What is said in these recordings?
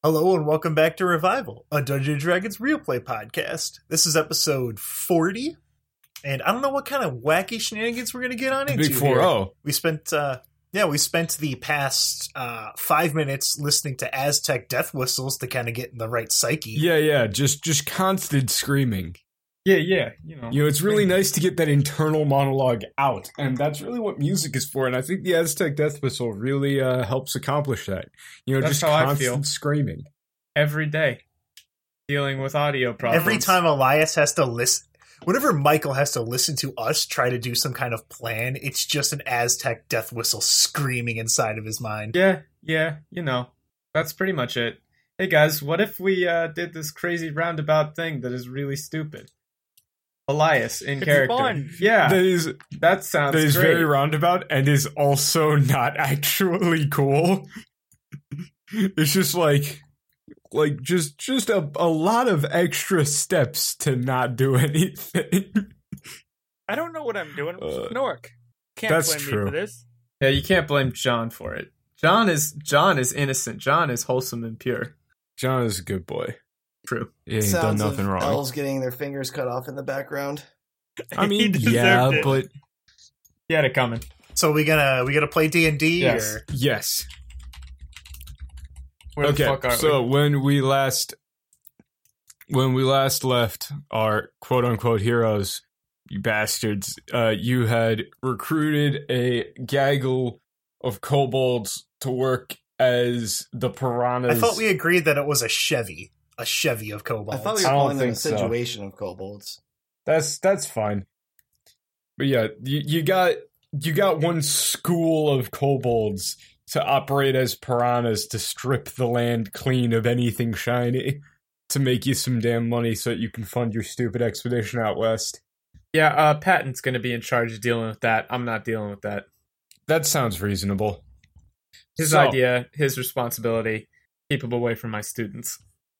Hello and welcome back to Revival, a Dungeons & Dragons real play podcast. This is episode 40, and I don't know what kind of wacky shenanigans we're going to get on into Big 4-0. We spent the past 5 minutes listening to Aztec death whistles to kind of get in the right psyche. Yeah, just constant screaming. Yeah. It's really nice to get that internal monologue out, and that's really what music is for. And I think the Aztec death whistle really helps accomplish that. That's just how I constant feel. screaming Every day, dealing with audio problems. Every time Elias has to listen, whenever Michael has to listen to us try to do some kind of plan, it's just an Aztec death whistle screaming inside of his mind. Yeah, that's pretty much it. Hey guys, what if we did this crazy roundabout thing that is really stupid? Elias in character. Fun. Yeah, that sounds is great. very roundabout and is also not actually cool. It's just just a lot of extra steps to not do anything. I don't know what I'm doing. Snork. Can't that's blame true. me for this. Yeah, you can't blame John for it. John is innocent. John is wholesome and pure. John is a good boy. True. He ain't done Sounds nothing of wrong. elves getting their fingers cut off in the background. I He mean, deserved yeah, it. but He had it coming. So we gonna play D&D? Yes. Or? yes. Where the fuck are So we? when we last left our quote unquote heroes, you bastards, you had recruited a gaggle of kobolds to work as the piranhas. I thought we agreed that it was a Chevy of kobolds. I thought we I were don't calling them a think so. situation of kobolds. That's fine. But yeah, you got one school of kobolds to operate as piranhas to strip the land clean of anything shiny to make you some damn money so that you can fund your stupid expedition out west. Yeah, Patton's going to be in charge of dealing with that. I'm not dealing with that. That sounds reasonable. His So- idea, his responsibility. Keep him away from my students.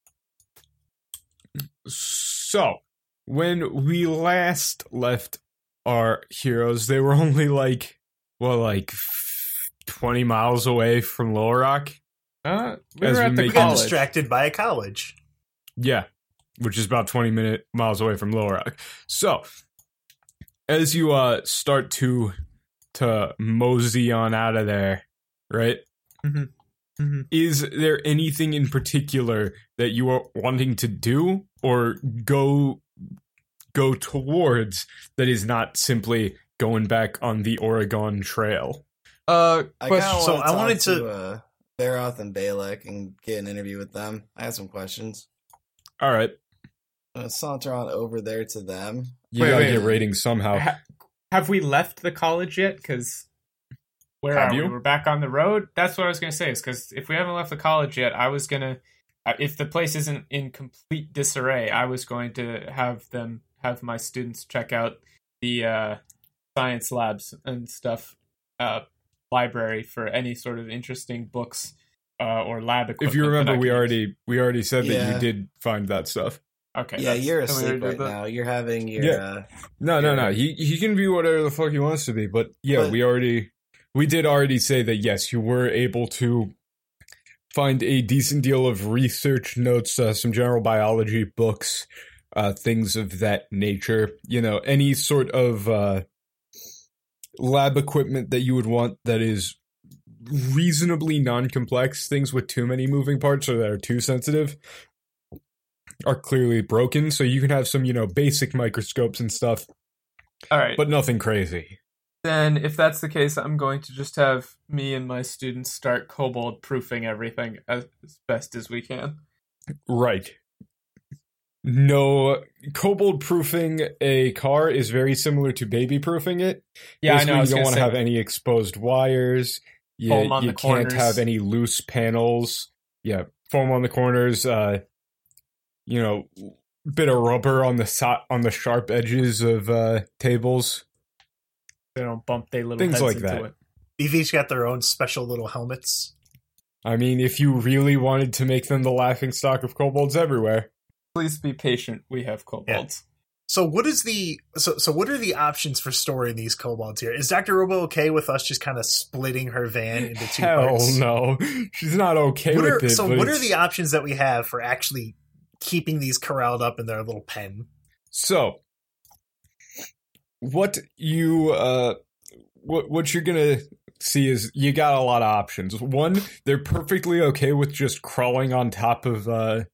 So, when we last left our heroes, they were only 20 miles away from Little Rock. We As were we at the make- we got college. distracted by a college. Yeah, which is about 20 miles away from Little Rock. So, as you start to mosey on out of there, right? Mm-hmm. Is there anything in particular that you are wanting to do or go towards that is not simply going back on the Oregon Trail? I kind of So want I to wanted talk to Baroth and Balak and get an interview with them. I have some questions. All right, I'm going to saunter on over there to them. you Wait, gotta wait. get ratings somehow. Have we left the college yet? Because where Have are you? we? We're back on the road? That's what I was going to say. Is because if we haven't left the college yet, I was going to... if the place isn't in complete disarray, I was going to have my students check out the science labs and stuff, library for any sort of interesting books or lab equipment. If you that remember, I we could already said that Yeah. you did find that stuff. Okay. Yeah, you're can we asleep do right that? now. You're having your... Yeah. No. He can be whatever the fuck he wants to be. But yeah, But- we did already say that yes, you were able to find a decent deal of research notes, some general biology books, things of that nature. Any sort of lab equipment that you would want that is reasonably non-complex. Things with too many moving parts or that are too sensitive are clearly broken. So you can have some, basic microscopes and stuff, All right. but nothing crazy. Then, if that's the case, I'm going to just have me and my students start kobold proofing everything as best as we can. Right. No, kobold proofing a car is very similar to baby proofing it. Yeah, I Basically, know. I was you don't gonna want say, to have any exposed wires. Foam on You the can't corners. have any loose panels. Yeah, foam on the corners. Bit of rubber on the sharp edges of tables. they don't bump their little Things heads like into that. it. They've each got their own special little helmets. I mean, if you really wanted to make them the laughing stock of kobolds everywhere. Please be patient. We have kobolds. So what is the so what are the options for storing these kobolds here? Is Dr. Robo okay with us just kind of splitting her van into two Hell parts? no. She's not okay with it. So but what are it's- the options that we have for actually keeping these corralled up in their little pen? So, what you're gonna see is you got a lot of options. One, they're perfectly okay with just crawling on top of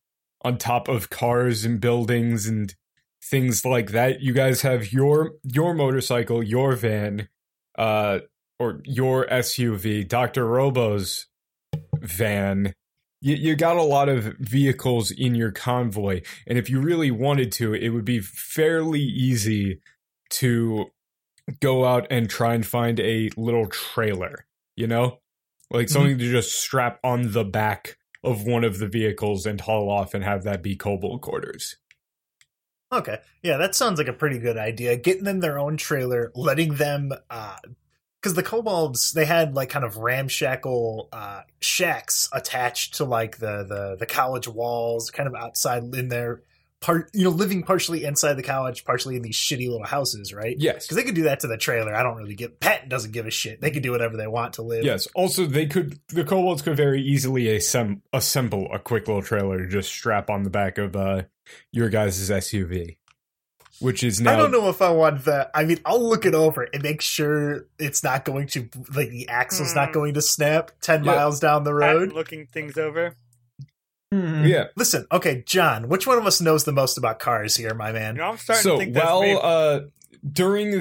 cars and buildings and things like that. You guys have your motorcycle, your van, or your SUV, Dr. Robo's van. You got a lot of vehicles in your convoy, and if you really wanted to, it would be fairly easy to go out and try and find a little trailer, you know? Like something to just strap on the back of one of the vehicles and haul off and have that be kobold quarters. Okay. Yeah, that sounds like a pretty good idea. Getting them their own trailer, letting them because the kobolds, they had like kind of ramshackle shacks attached to like the college walls, kind of outside in their living partially inside the college, partially in these shitty little houses, right? Yes. Because they could do that to the trailer. I don't really Patton doesn't give a shit. They could do whatever they want to live. Yes. Also, the kobolds could very easily assemble a quick little trailer to just strap on the back of your guys' SUV, which is now. I don't know if I want that. I mean, I'll look it over and make sure it's not going to, like, the axle's not going to snap 10 miles down the road. Looking things over. Yeah. Listen, okay, John, which one of us knows the most about cars here, my man? You know, I'm starting So to think that's me. during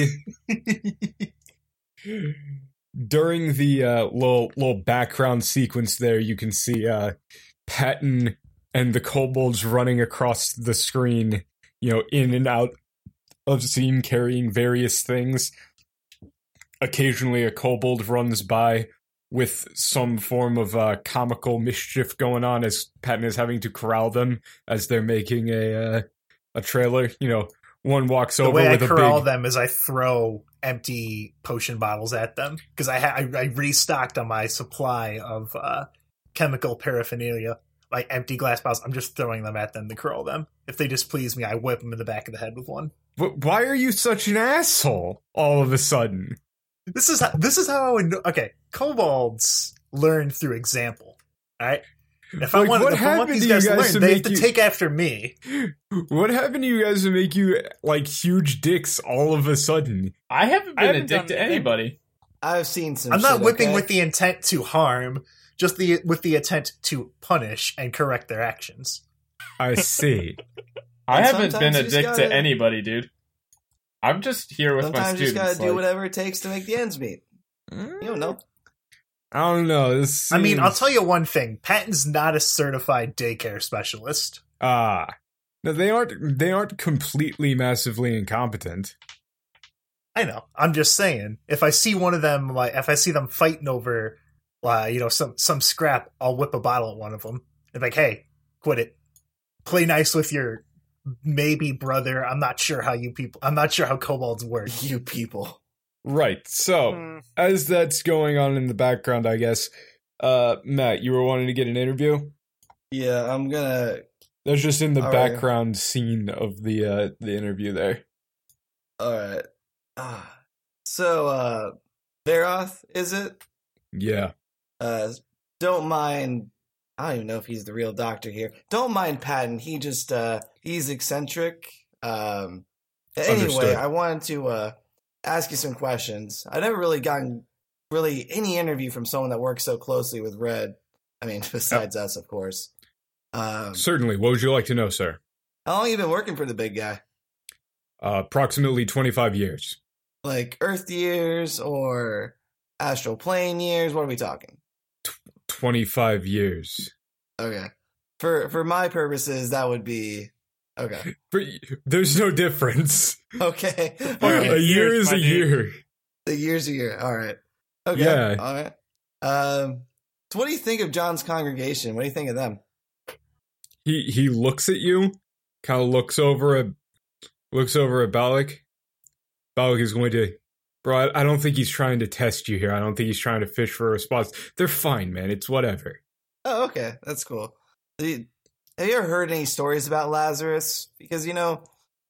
the little background sequence there, you can see Patton and the kobolds running across the screen, in and out of scene carrying various things. Occasionally a kobold runs by with some form of comical mischief going on as Patton is having to corral them as they're making a trailer. One walks The over way I with a corral big... them is I throw empty potion bottles at them because I restocked on my supply of chemical paraphernalia, like empty glass bottles. I'm just throwing them at them to corral them. If they displease me, I whip them in the back of the head with one. But why are you such an asshole all of a sudden? This is how I would know. Okay, kobolds learn through example. All right. If I want these guys to learn, they have to take after me. What happened to you guys to make you like huge dicks all of a sudden? I haven't I been a haven't dick done to anything. anybody. I've seen some. I'm not shit, whipping okay? with the intent to harm, just with the intent to punish and correct their actions. I see. I And haven't sometimes been a you just dick gotta- to anybody, dude. I'm just here with my Sometimes you students. just gotta do like- whatever it takes to make the ends meet. You don't know. I don't know. This I mean, I'll seems- tell you one thing: Patton's not a certified daycare specialist. no, they aren't completely massively incompetent. I know. I'm just saying. If I see one of them, if I see them fighting over, some scrap, I'll whip a bottle at one of them. And like, hey, quit it. Play nice with your maybe brother. I'm not sure how kobolds work. You people. Right. So, as that's going on in the background, I guess, Matt, you were wanting to get an interview? Yeah, I'm gonna. That's just in the All right. background scene of the interview there. All right. So, Veroth, is it? Yeah. Don't mind. I don't even know if he's the real doctor here. Don't mind Patton. He just he's eccentric. Anyway, Understood. I wanted to ask you some questions. I've never really gotten any interview from someone that works so closely with Red. I mean, besides us, of course. Certainly. What would you like to know, sir? How long you been working for the big guy? Approximately 25 years. Like Earth years or astral plane years? What are we talking? 25 years. Okay. For my purposes, that would be okay. There's no difference. Okay. A year is my a dude. year. The year's a year. All right. Okay. Yeah. All right. So what do you think of John's congregation? What do you think of them? He looks at you, kind of looks over at Balak. Balak is going to, bro, I don't think he's trying to test you here. I don't think he's trying to fish for a response. They're fine, man. It's whatever. Oh, okay. That's cool. Have you ever heard any stories about Lazarus? Because,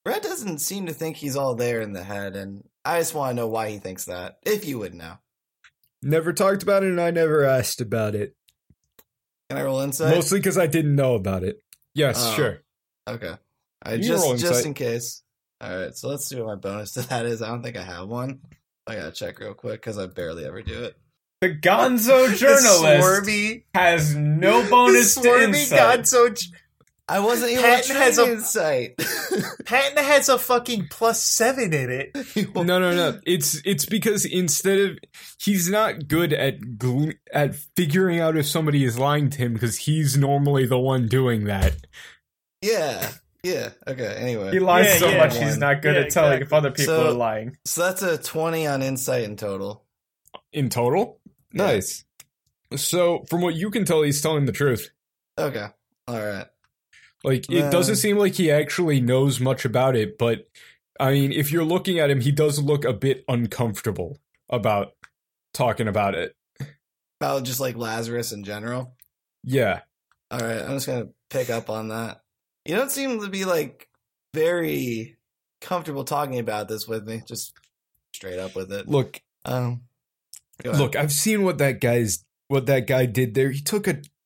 Red doesn't seem to think he's all there in the head, and I just want to know why he thinks that, if you would know. Never talked about it, and I never asked about it. Can I roll insight? Mostly because I didn't know about it. Yes, Oh. sure. Okay. You roll Just insight. in case. Alright, so let's see what my bonus to that is. I don't think I have one. I gotta check real quick, because I barely ever do it. The Gonzo The journalist swarmy, has no bonus the to swarmy insight. Gonzo. I wasn't able Patton to has train a- insight. Patton has a fucking +7 in it. No. It's because instead of he's not good at figuring out if somebody is lying to him because he's normally the one doing that. Yeah. Okay, anyway. He lies Yeah, so yeah. much he's not good Yeah, at telling if exactly. other people So- are lying. So that's a 20 on insight in total. In total? Yeah. Nice. So, from what you can tell, he's telling the truth. Okay. Alright. Like, it doesn't seem like he actually knows much about it, but, I mean, if you're looking at him, he does look a bit uncomfortable about talking about it. About just like Lazarus in general. Yeah. Alright, I'm just gonna pick up on that. You don't seem to be like very comfortable talking about this with me. Just straight up with it. Look, Go ahead. Look, I've seen what that guy did there. He took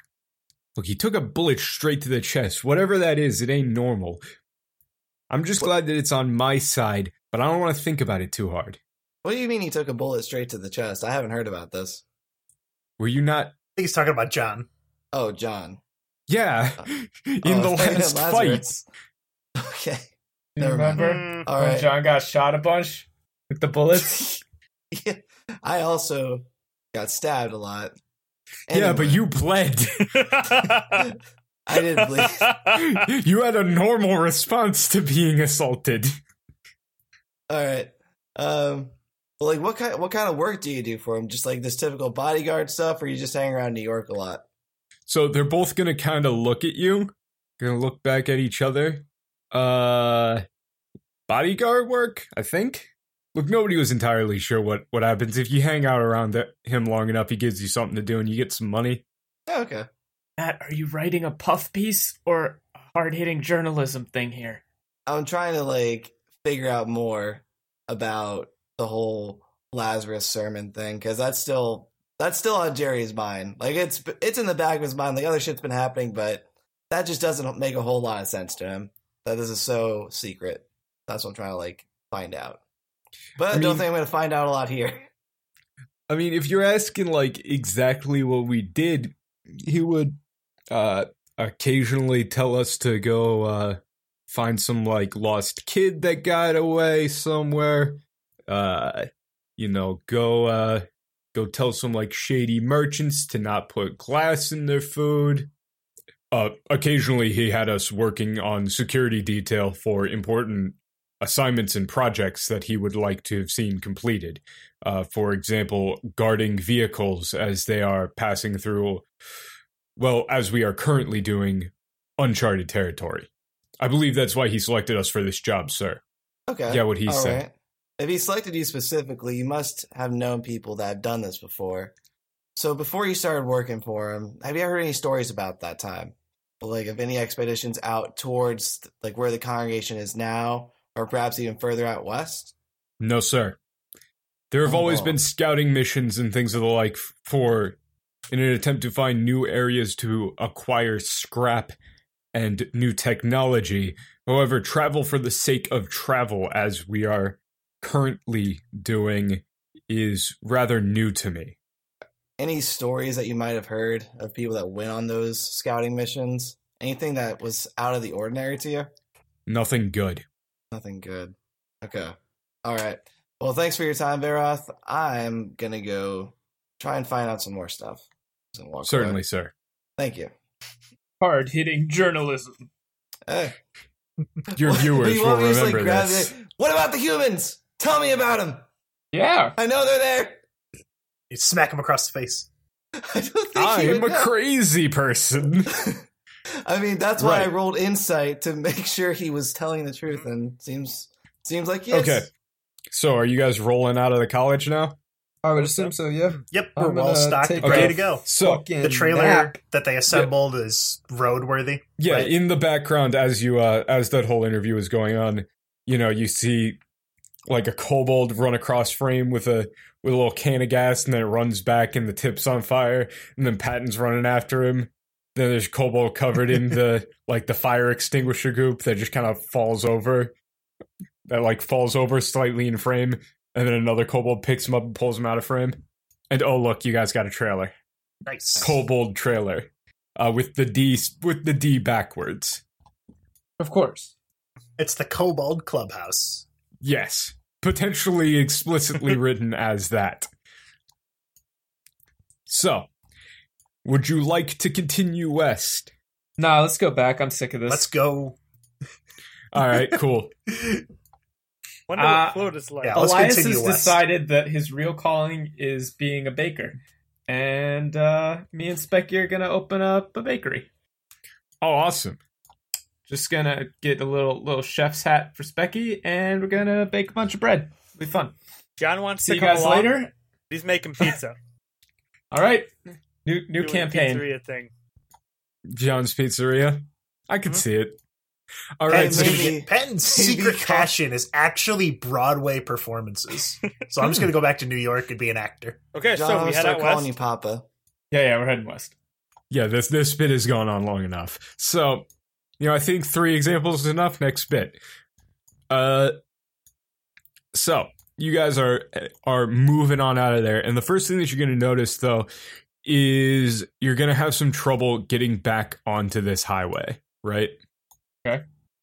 a bullet straight to the chest. Whatever that is, it ain't normal. I'm just glad that it's on my side, but I don't want to think about it too hard. What do you mean he took a bullet straight to the chest? I haven't heard about this. Were you not? I think he's talking about John. Oh, John. Yeah, in the I thought you meant last fight. Lazarus. Okay. You Never mind. remember All when right. John got shot a bunch with the bullets? Yeah, I also got stabbed a lot. Yeah, but Anyway, you bled. I didn't bleed. You had a normal response to being assaulted. All right. Well, like, what kind of work do you do for him? Just like this typical bodyguard stuff, or you just hang around New York a lot? So they're both gonna kind of look at you, gonna look back at each other. Bodyguard work, I think. Look, nobody was entirely sure what happens if you hang out around him long enough. He gives you something to do, and you get some money. Oh, okay. Matt, are you writing a puff piece or a hard-hitting journalism thing here? I'm trying to like figure out more about the whole Lazarus sermon thing because that's still on Jerry's mind. Like it's in the back of his mind. Like other shit's been happening, but that just doesn't make a whole lot of sense to him. That this is so secret. That's what I'm trying to like find out. But I don't think I'm going to find out a lot here. I mean, if you're asking like exactly what we did, he would occasionally tell us to go find some like lost kid that got away somewhere. Go tell some like shady merchants to not put glass in their food. Occasionally he had us working on security detail for important assignments and projects that he would like to have seen completed. For example, guarding vehicles as they are passing through, well, as we are currently doing, uncharted territory. I believe that's why he selected us for this job, sir. Okay. Yeah, what he All said. right. If he selected you specifically, you must have known people that have done this before. So before you started working for him, have you ever heard any stories about that time? Like of any expeditions out towards like where the congregation is now, or perhaps even further out west? No, sir. There have Oh, always wow. been scouting missions and things of the like in an attempt to find new areas to acquire scrap and new technology. However, travel for the sake of travel, as we are currently doing, is rather new to me. Any stories that you might have heard of people that went on those scouting missions? Anything that was out of the ordinary to you? Nothing good. Nothing good. Okay. All right. Well, thanks for your time, Veroth. I'm going to go try and find out some more stuff. Just gonna walk Certainly, away. sir. Thank you. Hard-hitting journalism. Hey. Your viewers You will want me to just, remember grab this. it? What about the humans? Tell me about them. Yeah. I know they're there. You smack him across the face. I don't think I you am would a know. crazy person. I mean, that's why I Right. rolled insight to make sure he was telling the truth, and seems like yes. Okay. So, are you guys rolling out of the college now? I would assume so, yeah. Yep, I'm we're well gonna stocked, take ready a to go. So, Fucking The trailer nap. that they assembled is roadworthy. yeah, right? in the background as you as that whole interview is going on, you see like a kobold run across frame with a little can of gas, and then it runs back and the tip's on fire, and then Patton's running after him. Then there's kobold covered in the fire extinguisher goop that just kind of falls over slightly in frame, and then another kobold picks him up and pulls him out of frame. And oh look, you guys got a trailer. Nice. Kobold trailer. With the D backwards. Of course. It's the Kobold Clubhouse. Yes. Potentially explicitly written as that. So, would you like to continue west? Nah, let's go back. I'm sick of this. Let's go. All right, cool. Wonder what Flotus like. Yeah, let's Elias has continue west. decided that his real calling is being a baker. And me and Specky are going to open up a bakery. Oh, awesome. Just going to get a little chef's hat for Specky, and we're going to bake a bunch of bread. It'll be fun. John wants See to you come guys along. later. He's making pizza. All right. New Doing a campaign. pizzeria thing. John's Pizzeria. I could see it. All Hey, right, so maybe- Patton's secret passion is actually Broadway performances. So I'm just going to go back to New York and be an actor. Okay, John, so I'll we head start out calling west. you Papa. Yeah, we're heading west. yeah, this bit has gone on long enough. So, I think 3 examples is enough. Next bit. So you guys are moving on out of there, and the first thing that you're going to notice, though, is you're going to have some trouble getting back onto this highway, right? Okay.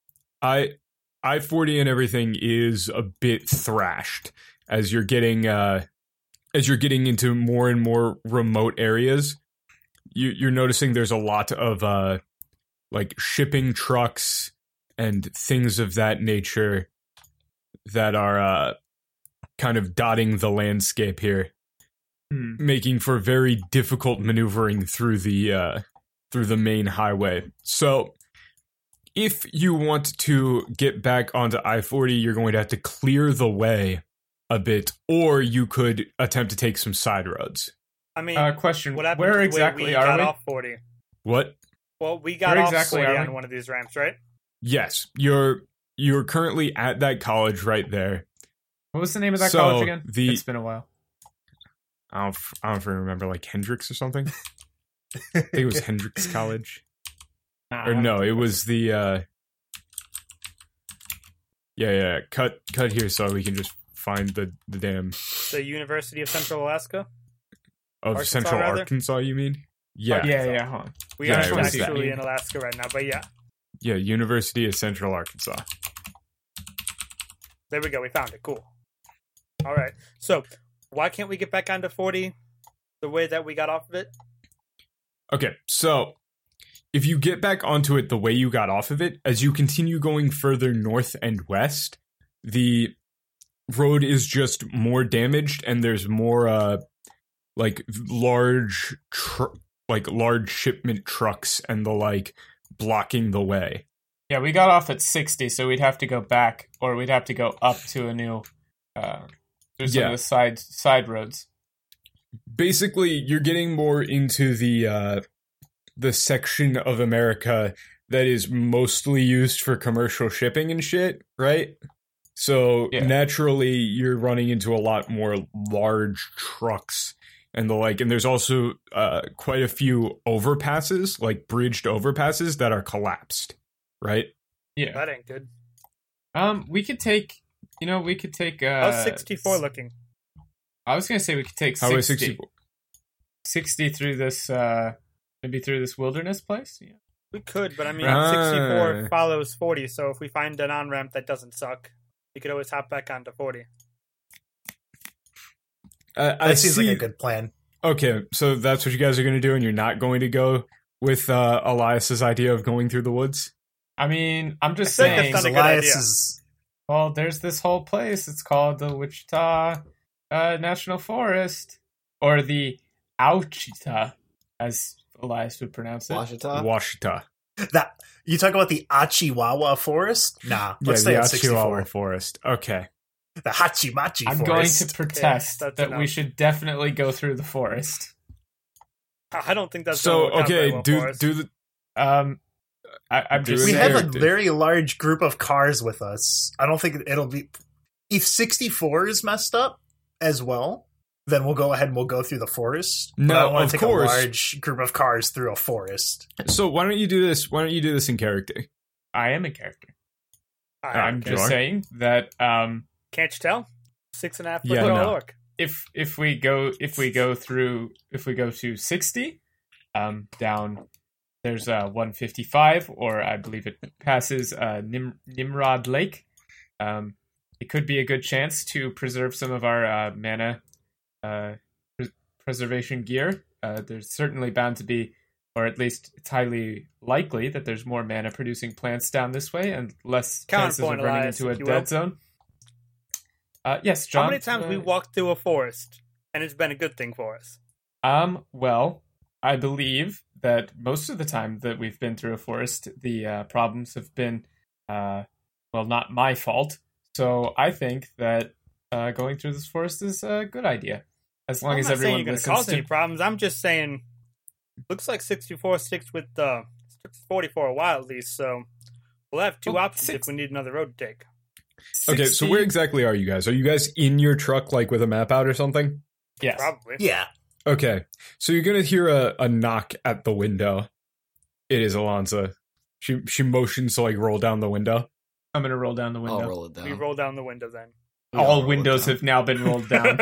I-40 and everything is a bit thrashed as you're getting into more and more remote areas. You're noticing there's a lot of shipping trucks and things of that nature that are kind of dotting the landscape here, making for very difficult maneuvering through the main highway. So, if you want to get back onto I-40, you're going to have to clear the way a bit, or you could attempt to take some side roads. I mean, Question: what happened where to the way exactly we are got we? off 40? What? Well, we got Where off exactly 40 are we? on one of these ramps, right? Yes, you're currently at that college right there. What was the name of that So, college again? the- It's been a while. I don't even remember, like Hendrix or something. I think it was Hendrix College. Or no, it was the yeah. Cut here so we can just find the damn The University of Central Alaska. of Arkansas, Central rather? Arkansas. You mean? Yeah, Yeah. Hold on. We Yeah, aren't it was actually that. in Alaska right now, but yeah. yeah. University of Central Arkansas. There we go. We found it. Cool. All right. So, why can't we get back onto 40 the way that we got off of it? Okay, so if you get back onto it the way you got off of it, as you continue going further north and west, the road is just more damaged, and there's more large shipment trucks and the like blocking the way. Yeah, we got off at 60, so we'd have to go back, or we'd have to go up to a new through some of the side roads. Basically, you're getting more into the section of America that is mostly used for commercial shipping and shit, right? So naturally, you're running into a lot more large trucks and the like, and there's also quite a few overpasses, like bridged overpasses that are collapsed, right? Yeah. That ain't good. We could take. How's 64 looking? I was gonna say we could take How 60. is 64? 60 through this, maybe through this wilderness place. Yeah. We could, but I mean, Ah. 64 follows 40, so if we find an on-ramp that doesn't suck, we could always hop back onto 40. That seems like a good plan. Okay, so that's what you guys are going to do, and you're not going to go with Elias's idea of going through the woods? I mean, I'm just I think saying. that's not a good Elias idea. is Well, there's this whole place. It's called the Wichita National Forest, or the Ouachita, as Elias would pronounce it. Washita? Washita. that. You talk about the Achiwawa Forest? Nah, let's stay the at 64. Chihuahua Forest. Okay. The Hachimachi I'm Forest. going to protest that's that we enough. should definitely go through the forest. I don't think that's So, gonna work out very okay, well do for us. the... I'm just We We in have a character. very large group of cars with us. I don't think it'll be. If 64 is messed up as well, then we'll go ahead and we'll go through the forest. But I No, don't want of to take course. a large group of cars through a forest. So why don't you do this? Why don't you do this in character? I am a character. Alright, I'm okay. just saying that Can't you tell? 6.5 foot Yeah, tall no. orc. if we go to 60, down there's 155, or I believe it passes Nimrod Lake. It could be a good chance to preserve some of our mana preservation gear. There's certainly bound to be, or at least it's highly likely that there's more mana producing plants down this way and less chances of Counterpoint, running Elias, into a if you dead will. zone. Yes, John. How many times we walked through a forest and it's been a good thing for us? Well, I believe that most of the time that we've been through a forest, the problems have been, not my fault. So I think that going through this forest is a good idea, as long I'm as not saying everyone you're going to listens cause any to. problems. I'm just saying, looks like 64 sticks with 40 for a while at least. So we'll have two Well, options if we need another road to take. Okay, so where exactly are you guys? Are you guys in your truck, like with a map out or something? Yes. Probably. Yeah. Okay, so you're gonna hear a knock at the window. It is Alonza. She motions to like roll down the window. I'm going to roll down the window. I'll roll it down. We roll down the window then. I'll All roll it windows down. have now been rolled down.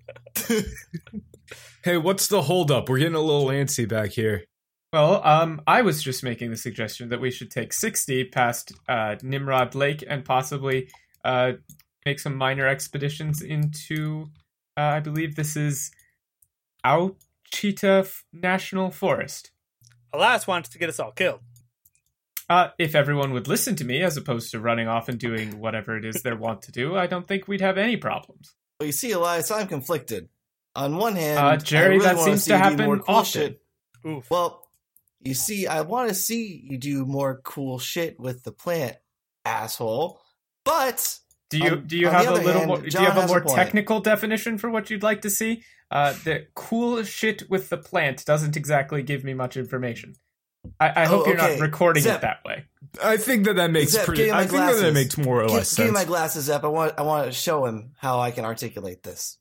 Hey, what's the holdup? We're getting a little antsy back here. Well, I was just making the suggestion that we should take 60 past Nimrod Lake and possibly make some minor expeditions into, I believe this is Ouachita National Forest. Elias wants to get us all killed. If everyone would listen to me as opposed to running off and doing whatever it is they want to do, I don't think we'd have any problems. Well, you see, Elias, I'm conflicted. On one hand, Jerry, I really that wanna seems see to you do happen more cool often. shit. Oof. Well, you see, I want to see you do more cool shit with the plant, asshole. But Do you On have the a other little hand, more? Do John you have a has a more point. technical definition for what you'd like to see? The cool shit with the plant doesn't exactly give me much information. I hope you're not okay. recording Zep. it that way. I think that makes Zep, pretty. give me my I think that glasses. makes more or give, less give me sense. my glasses up. I want to show him how I can articulate this.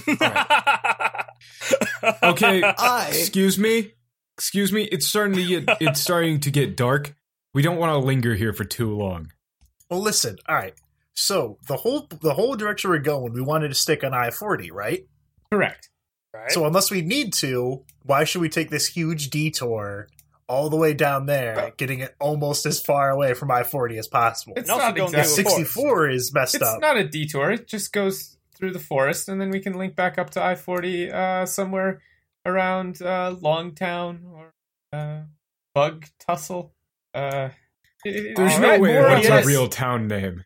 Okay, I excuse me. It's starting to get dark. We don't want to linger here for too long. Well, listen. All right. So the whole direction we're going, we wanted to stick on I-40, right? Correct. Right? So unless we need to, why should we take this huge detour all the way down there, getting it almost as far away from I-40 as possible? It's And also not going exactly. through a 64 is messed It's up. not a detour. It just goes through the forest, and then we can link back up to I-40 somewhere around Longtown or Bug Tussle. There's There's no way more that's or a less. real town name.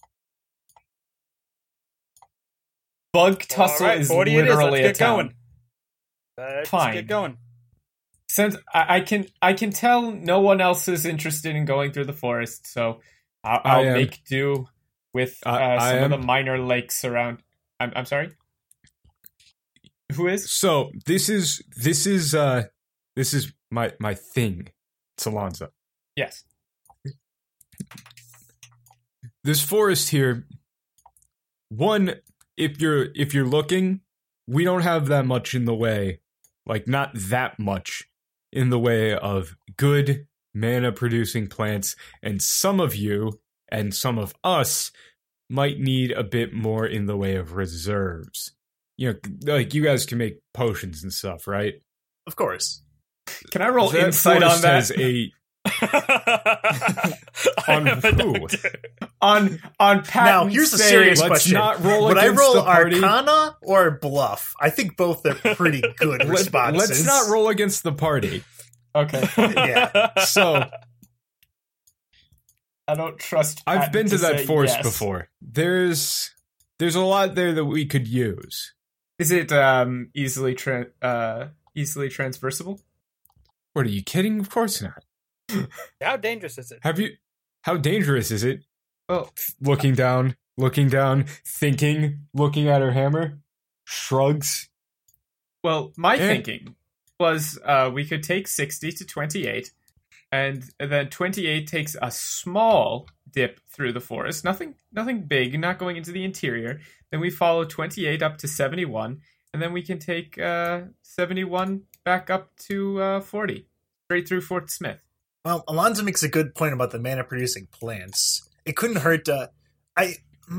Bug Tussle All right, is 40 it is. literally a Let's get town. going. Let's Fine. get going. Since I can tell no one else is interested in going through the forest, so I I'll am. make do with I some of am. the minor lakes around. I'm sorry. Who is? So this is my thing. It's Alonzo. Yes. This forest here, one, if you're looking, we don't have that much in the way, like not that much in the way of good mana producing plants, and some of you and some of us might need a bit more in the way of reserves. You know, like you guys can make potions and stuff, right? Of course. Can I roll That insight on forest that? has a I On have a who? doctor. on Patton's Now, here's a sake. serious Let's question. not roll Would I against roll the party. Arcana or Bluff? I think both are pretty good responses. Let's not roll against the party. Okay. Yeah. So I don't trust. I've Patton been to that say forest yes. before. There's a lot there that we could use. Is it easily transversible? What, are you kidding? Of course not. How dangerous is it? How dangerous is it? Well, Looking down, thinking, looking at her hammer, shrugs. my Eh. thinking was we could take 60 to 28, and then 28 takes a small dip through the forest. Nothing big, not going into the interior. Then we follow 28 up to 71, and then we can take 71 back up to 40, straight through Fort Smith. Well, Alonzo makes a good point about the mana-producing plants. It couldn't hurt to... I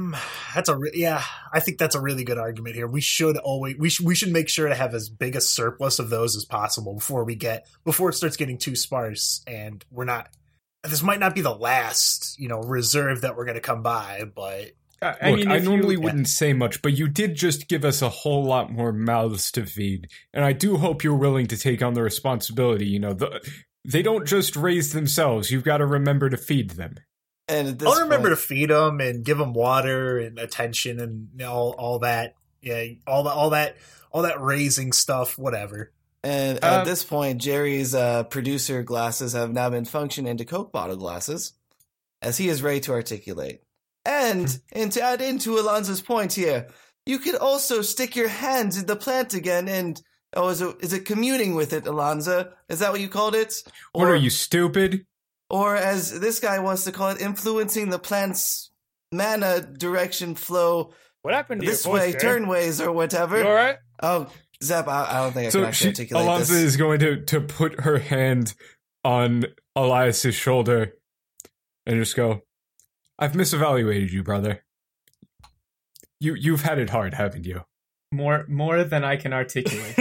think that's a really good argument here. We should make sure to have as big a surplus of those as possible before it starts getting too sparse, and this might not be the last, reserve that we're going to come by, but I normally wouldn't say much, but you did just give us a whole lot more mouths to feed, and I do hope you're willing to take on the responsibility. They don't just raise themselves. You've got to remember to feed them. And I'll remember to feed them and give them water and attention and all that. Yeah, all that raising stuff, whatever. And at this point, Jerry's producer glasses have now been functioned into Coke bottle glasses, as he is ready to articulate. And to add into Alonzo's point here, you could also stick your hands in the plant again and is it communing with it, Alonzo? Is that what you called it? What are you, stupid? Or as this guy wants to call it, influencing the plant's mana direction flow. What happened to this your voice, way, Jerry? turnways, or whatever. You all right? Oh, Zep, I don't think I can actually articulate Alonzo this. is going to put her hand on Elias's shoulder and just go, I've misevaluated you, brother. You've had it hard, haven't you? More than I can articulate.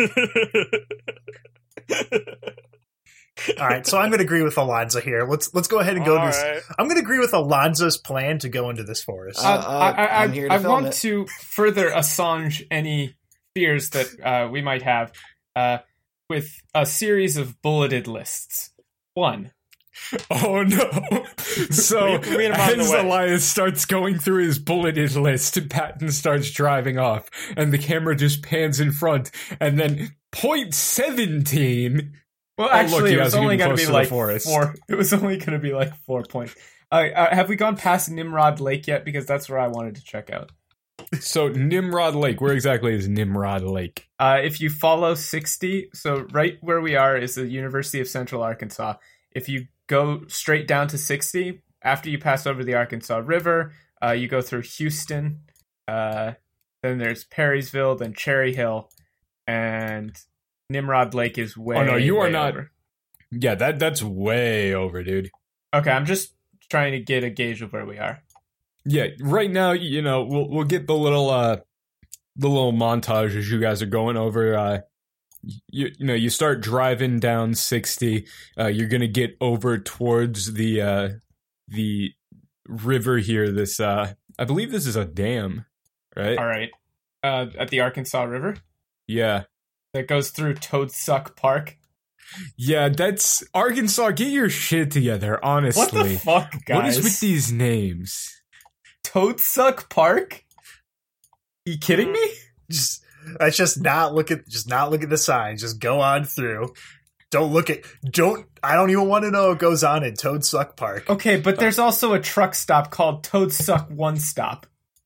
All right, so I'm going to agree with Alonzo here. Let's go ahead and go to this. Right. I'm going to agree with Alonzo's plan to go into this forest. I'm here to I film want it. to further assuage any fears that we might have with a series of bulleted lists. 1. Oh no! So Read 'em out of the as way. Elias starts going through his bulleted list, Patton starts driving off, and the camera just pans in front, and then point 17. Well, Oh, look, actually, you it guys was are only getting going to close be to the like forest. 4. It was only going to be like 4 points. Have we gone past Nimrod Lake yet? Because that's where I wanted to check out. So Nimrod Lake, where exactly is Nimrod Lake? If you follow 60, so right where we are is the University of Central Arkansas. If you go straight down to 60, after you pass over the Arkansas River, you go through Houston, then there's Perrysville, then Cherry Hill, and Nimrod Lake is way. Oh no, you are way not. over. Yeah, that's way over, dude. Okay, I'm just trying to get a gauge of where we are. Yeah, right now, we'll get the little montage as you guys are going over. You start driving down 60. You're gonna get over towards the river here. This I believe this is a dam, right? All right, at the Arkansas River Yeah, that goes through Toadsuck Park. yeah. That's Arkansas. Get your shit together, honestly. What the fuck, guys? What is with these names? Toadsuck Park? You kidding me? Let's just not look at the signs. Just go on through. I don't even want to know what goes on in Toadsuck Park. Okay, but there's also a truck stop called Toadsuck One Stop.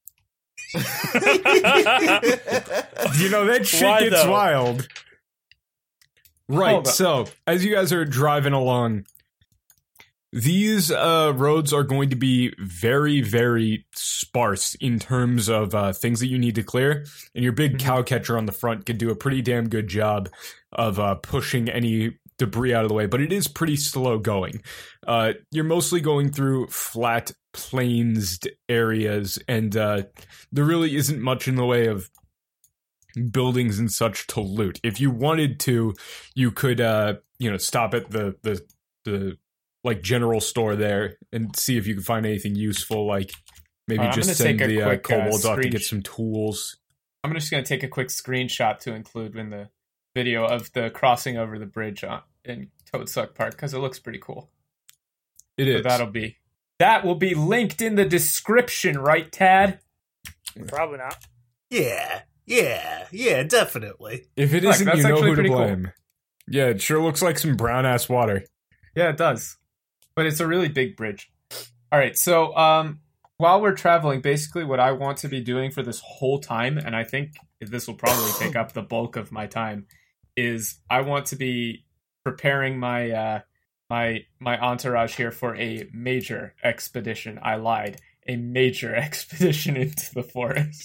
That shit Why, gets though? wild. Right, Hold up. so as you guys are driving along, these roads are going to be very, very sparse in terms of things that you need to clear, and your big cow catcher on the front can do a pretty damn good job of pushing any debris out of the way, but it is pretty slow going. You're mostly going through flat, plains areas, and there really isn't much in the way of buildings and such to loot. If you wanted to, you could stop at the like general store there and see if you can find anything useful, like maybe I'm just gonna send take a the quick, kobolds off to screen- get some tools. I'm just going to take a quick screenshot to include in the video of the crossing over the bridge in Toadsuck Park, because it looks pretty cool. It is. So that will be linked in the description, right, Tad? Probably not. Yeah, definitely. If it Look, isn't, that's you know actually who to pretty cool. blame. Yeah, it sure looks like some brown ass water. Yeah, it does. But it's a really big bridge. All right, so while we're traveling, basically what I want to be doing for this whole time, and I think this will probably take up the bulk of my time, is I want to be preparing my my entourage here for a major expedition. I lied. A major expedition into the forest.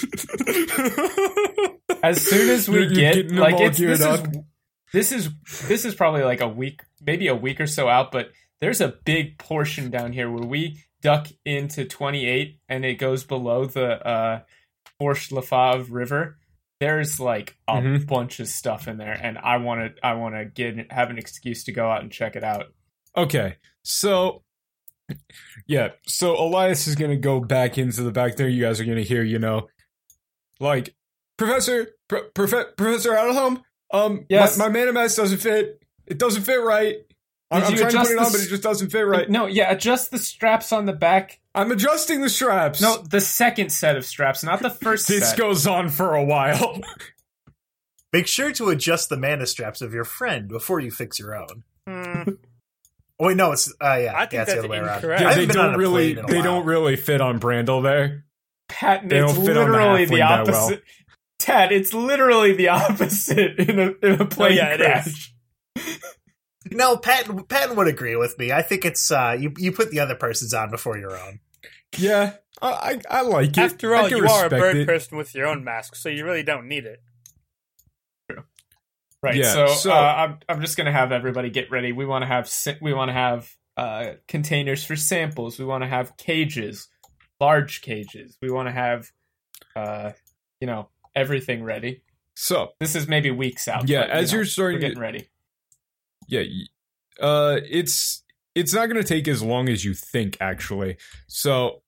As soon as we get like this is probably like a week, maybe a week or so out, but there's a big portion down here where we duck into 28 and it goes below the Fourche La Fave River. There's like a bunch of stuff in there, and I want to have an excuse to go out and check it out. Okay, so yeah, so Elias is gonna go back into the back there. You guys are gonna hear, like Professor Adelholm. Yes, my Manimax doesn't fit. It doesn't fit right. I'm trying to put it on, but it just doesn't fit right. No, yeah, adjust the straps on the back. I'm adjusting the straps. No, the second set of straps, not the first set. This goes on for a while. Make sure to adjust the mana straps of your friend before you fix your own. Hmm. Oh, wait, no, it's I think it's that's the other way around. incorrect. Yeah, I they haven't been on don't a really plane in a while. don't really fit on Brandel there. Pat, They it's don't fit on the literally the halfling that opposite. well. Tad, it's literally the opposite in a plane yeah, it crash. No, Patton would agree with me. I think it's you put the other person's on before your own. Yeah, I like it. After all, I can you are a respect bird it. person with your own mask, so you really don't need it. Right. Yeah, So I'm just gonna have everybody get ready. We want to have containers for samples. We want to have cages, large cages. We want to have everything ready. So This is maybe weeks out. yeah, but, as you're we're starting getting to ready. yeah, it's not going to take as long as you think, actually. So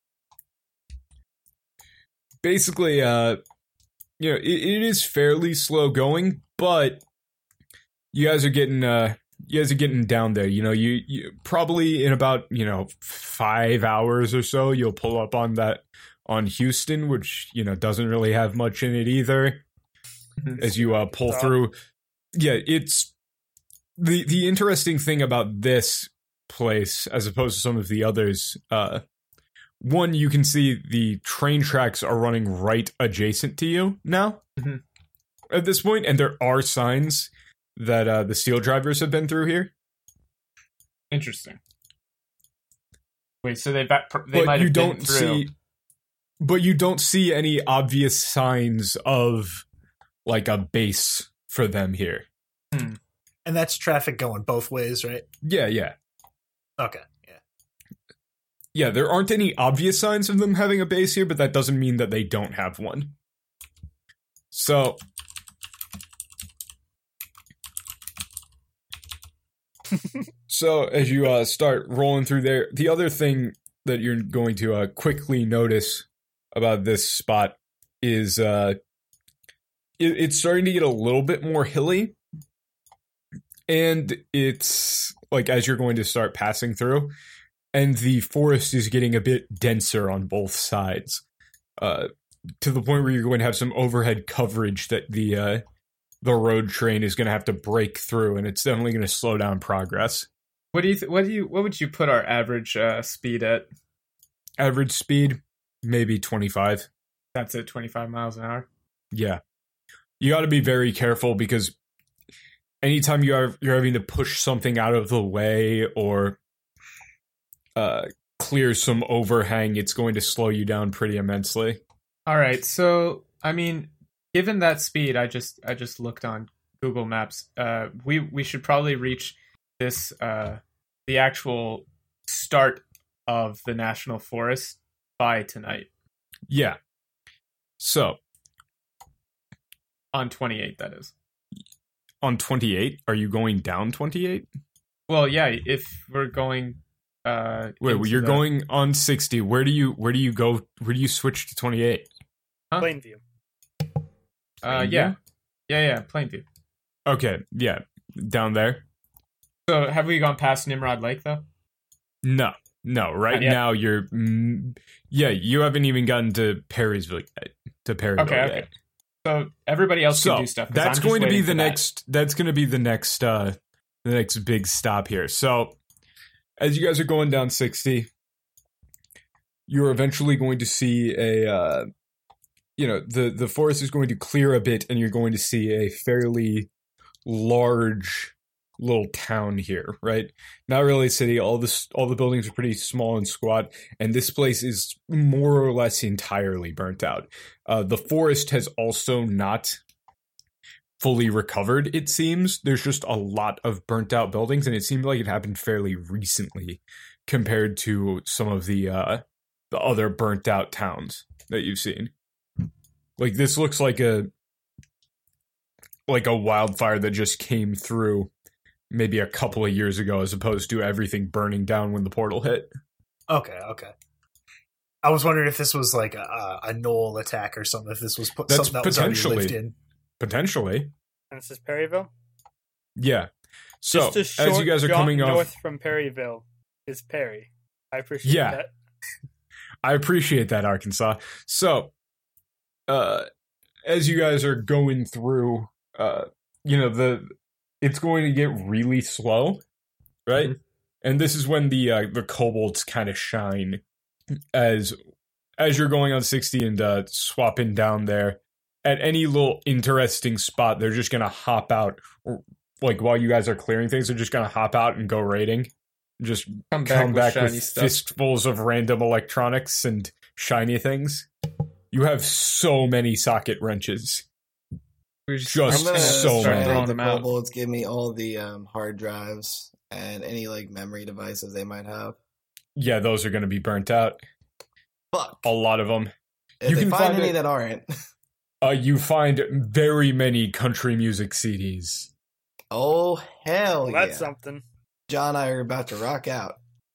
basically, it is fairly slow going, but you guys are getting down there. You probably in about 5 hours or so, you'll pull up on Houston, which doesn't really have much in it either. As you pull through, yeah, it's the interesting thing about this place as opposed to some of the others. One, you can see the train tracks are running right adjacent to you now at this point, and there are signs that the steel drivers have been through here. Interesting. Wait, so they But might you have been don't through. see, but you don't see any obvious signs of like a base for them here. And that's traffic going both ways, right? Yeah. Okay. Yeah. Yeah, there aren't any obvious signs of them having a base here, but that doesn't mean that they don't have one. So as you start rolling through there, the other thing that you're going to quickly notice about this spot is it's starting to get a little bit more hilly. And it's like as you're going to start passing through, and the forest is getting a bit denser on both sides, to the point where you're going to have some overhead coverage that the road train is going to have to break through, and it's definitely going to slow down progress. What would you put our average speed at? Average speed, maybe 25. That's at 25 miles an hour. Yeah, you got to be very careful because anytime you're having to push something out of the way or clear some overhang, it's going to slow you down pretty immensely. All right, so I mean, given that speed, I just looked on Google Maps. We should probably reach this the actual start of the national forest by tonight Yeah. So on 28. That is. on 28, are you going down 28? Well, yeah. If we're going, Wait, into you're the- going on 60. Where do you go? Where do you switch to 28? Huh? Plainview. Yeah. Plainview. Okay, yeah, down there. So have we gone past Nimrod Lake though? No. Right Not yet. now you're. You haven't even gotten to Perrysville yet. Okay. So everybody else So can do stuff. 'cause that's I'm just going to be waiting the for that. next. That's going to be the next big stop here. So as you guys are going down 60, you're eventually going to see a. The forest is going to clear a bit, and you're going to see a fairly large little town here, right? Not really a city. All the buildings are pretty small and squat, and this place is more or less entirely burnt out. The forest has also not fully recovered, it seems. There's just a lot of burnt out buildings, and it seemed like it happened fairly recently compared to some of the other burnt out towns that you've seen. Like, this looks like a wildfire that just came through maybe a couple of years ago, as opposed to everything burning down when the portal hit. Okay. I was wondering if this was like a knoll attack or something. If this was something that was already lived in. Potentially. And this is Perryville? Yeah. So, Just a short as you guys are coming north off... from Perryville is Perry. I appreciate that. I appreciate that, Arkansas. So, as you guys are going through, it's going to get really slow, right? Mm-hmm. And this is when the kobolds kind of shine as you're going on 60 and swapping down there. At any little interesting spot, they're just going to hop out. Like, while you guys are clearing things, they're just going to hop out and go raiding. Just come back with fistfuls of random electronics and shiny things. You have so many socket wrenches. Just so many. The kobolds give me all the hard drives and any like memory devices they might have. Yeah, those are going to be burnt out. Fuck. A lot of them. If you can find any that aren't. You find very many country music CDs. Oh, hell yeah. That's something. John and I are about to rock out.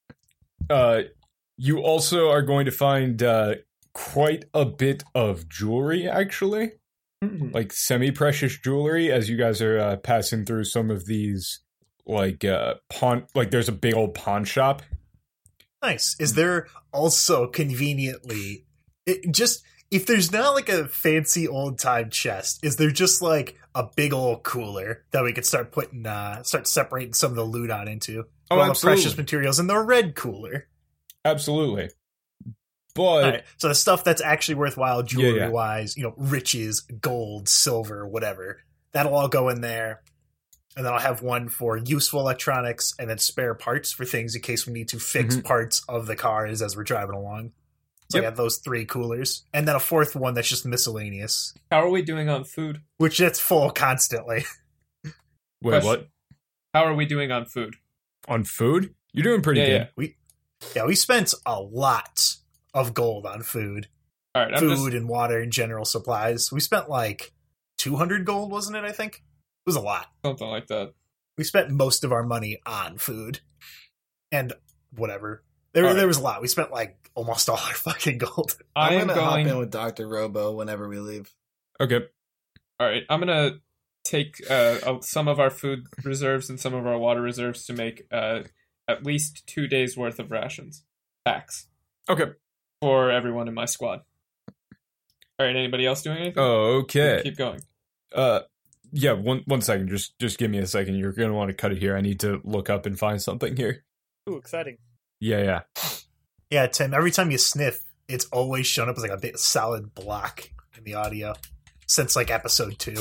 You also are going to find quite a bit of jewelry, actually. Mm-hmm. Like semi-precious jewelry, as you guys are passing through some of these, there's a big old pawn shop. Nice. Is there also conveniently... If there's not like a fancy old time chest, is there just like a big old cooler that we could start separating some of the loot out into? Oh, all absolutely. The precious materials in the red cooler. Absolutely. But right, so the stuff that's actually worthwhile jewelry wise, riches, gold, silver, whatever, that'll all go in there. And then I'll have one for useful electronics and then spare parts for things in case we need to fix parts of the cars as we're driving along. So I got those 3 coolers. And then a 4th one that's just miscellaneous. How are we doing on food? Which it's full constantly. Wait, what? How are we doing on food? On food? You're doing pretty good. We spent a lot of gold on food. All right, food and water and general supplies. We spent like 200 gold, wasn't it, I think? It was a lot. Something like that. We spent most of our money on food. And whatever. There was a lot. We spent like almost all our fucking gold. I'm going to hop in with Dr. Robo whenever we leave. Okay. All right. I'm going to take some of our food reserves and some of our water reserves to make at least 2 days worth of rations. Packs. Okay. For everyone in my squad. All right. Anybody else doing anything? Okay. Keep going. Yeah, one second. Just give me a second. You're going to want to cut it here. I need to look up and find something here. Ooh, exciting. Yeah. Yeah, Tim, every time you sniff, it's always shown up as like a big solid block in the audio since like episode 2.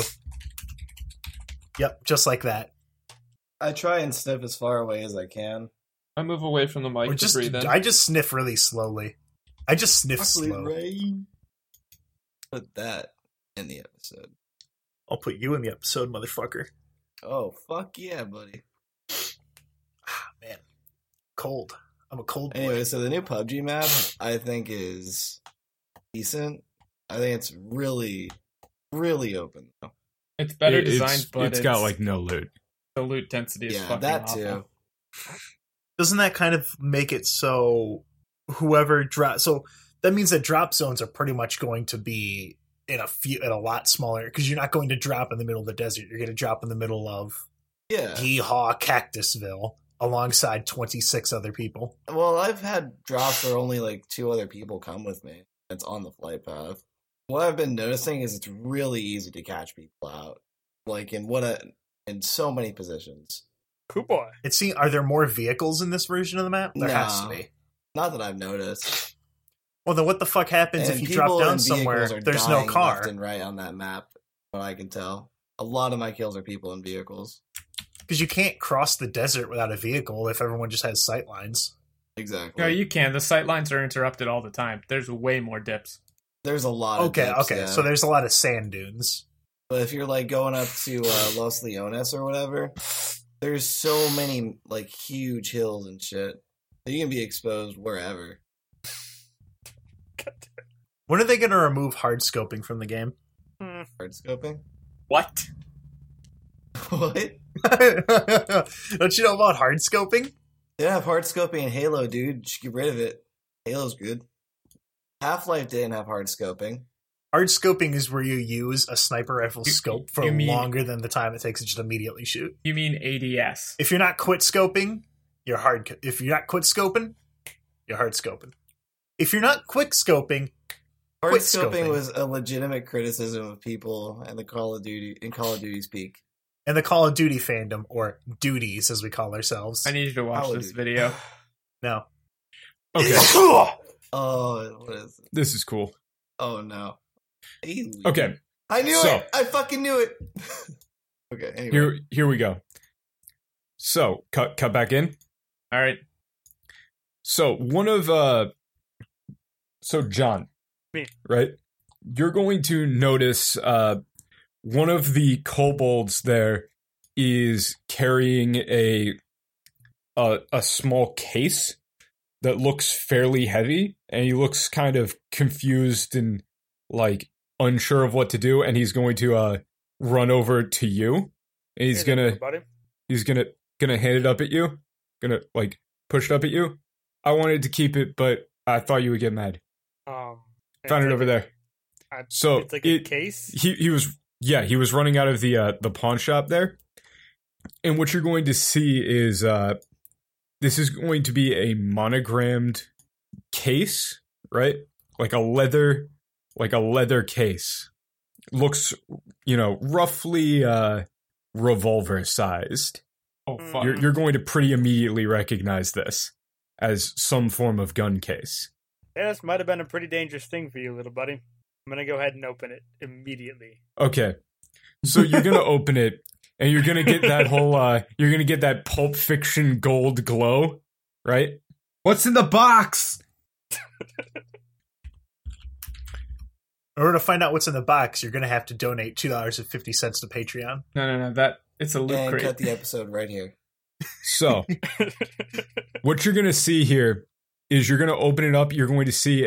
Yep, just like that. I try and sniff as far away as I can. I move away from the mic to breathe in. I just sniff really slowly. I just sniff slow. Rain. Put that in the episode. I'll put you in the episode, motherfucker. Oh, fuck yeah, buddy. Man. Cold. I'm a cold boy. Anyway, so the new PUBG map, I think, is decent. I think it's really, really open, though. It's better designed, but it's got, like, no loot. The loot density is fucking that awful. too. Doesn't that kind of make it so whoever drop... So that means that drop zones are pretty much going to be in a lot smaller, because you're not going to drop in the middle of the desert. You're going to drop in the middle of Yeehaw Cactusville alongside 26 other people. Well, I've had drops where only like 2 other people come with me. It's on the flight path. What I've been noticing is it's really easy to catch people out, like in so many positions. Cool boy. Are there more vehicles in this version of the map? There has to be. Not that I've noticed. Well, then what the fuck happens if you drop down somewhere there's no car? Left and right on that map, what I can tell. A lot of my kills are people in vehicles. Because you can't cross the desert without a vehicle if everyone just has sight lines. Exactly. No, you can. The sight lines are interrupted all the time. There's way more dips. There's a lot of dips, Okay. yeah. So there's a lot of sand dunes. But if you're like going up to Los Leones or whatever, there's so many like huge hills and shit. You can be exposed wherever. When are they going to remove hard scoping from the game? Hard scoping? What? What? Don't you know about hard scoping? They have hard scoping in Halo, dude. Just get rid of it. Halo's good. Half-Life didn't have hard scoping. Hard scoping is where you use a sniper rifle scope for you mean- longer than the time it takes to just immediately shoot. You mean ADS? If you're not quit scoping, you're hard. If you're not quit scoping, you're hard scoping. If you're not quick scoping, Hard quit scoping scoping. was a legitimate criticism of people in the Call of Duty's peak. And the Call of Duty fandom, or duties as we call ourselves. I need you to watch Call of this Duty. video. No. Okay, Oh, what is it? this is cool. Oh no. Alien. Okay, I knew So- it. I fucking knew it. Okay. Anyway. here we go. So cut back in. All right. So so John, Me. right? You're going to notice one of the kobolds there is carrying a small case that looks fairly heavy, and he looks kind of confused and like unsure of what to do, and he's going to run over to you, and he's Hey there, gonna buddy. gonna hand it up at you, gonna like push it up at you. I wanted to keep it, but I thought you would get mad. It's Found it like over there. So it's like a case. he was running out of the pawn shop there, and what you're going to see is this is going to be a monogrammed case, right? Like a leather case. Looks, roughly revolver sized. Oh Mm. fuck. You're going to pretty immediately recognize this as some form of gun case. Yeah, this might have been a pretty dangerous thing for you, little buddy. I'm gonna go ahead and open it immediately. Okay. So you're going to open it, and you're going to get that whole you're going to get that Pulp Fiction gold glow, right? What's in the box? In order to find out what's in the box, you're going to have to donate $2.50 to Patreon. No. That it's a loot And crate. cut the episode right here. So, what you're going to see here is you're going to open it up, you're going to see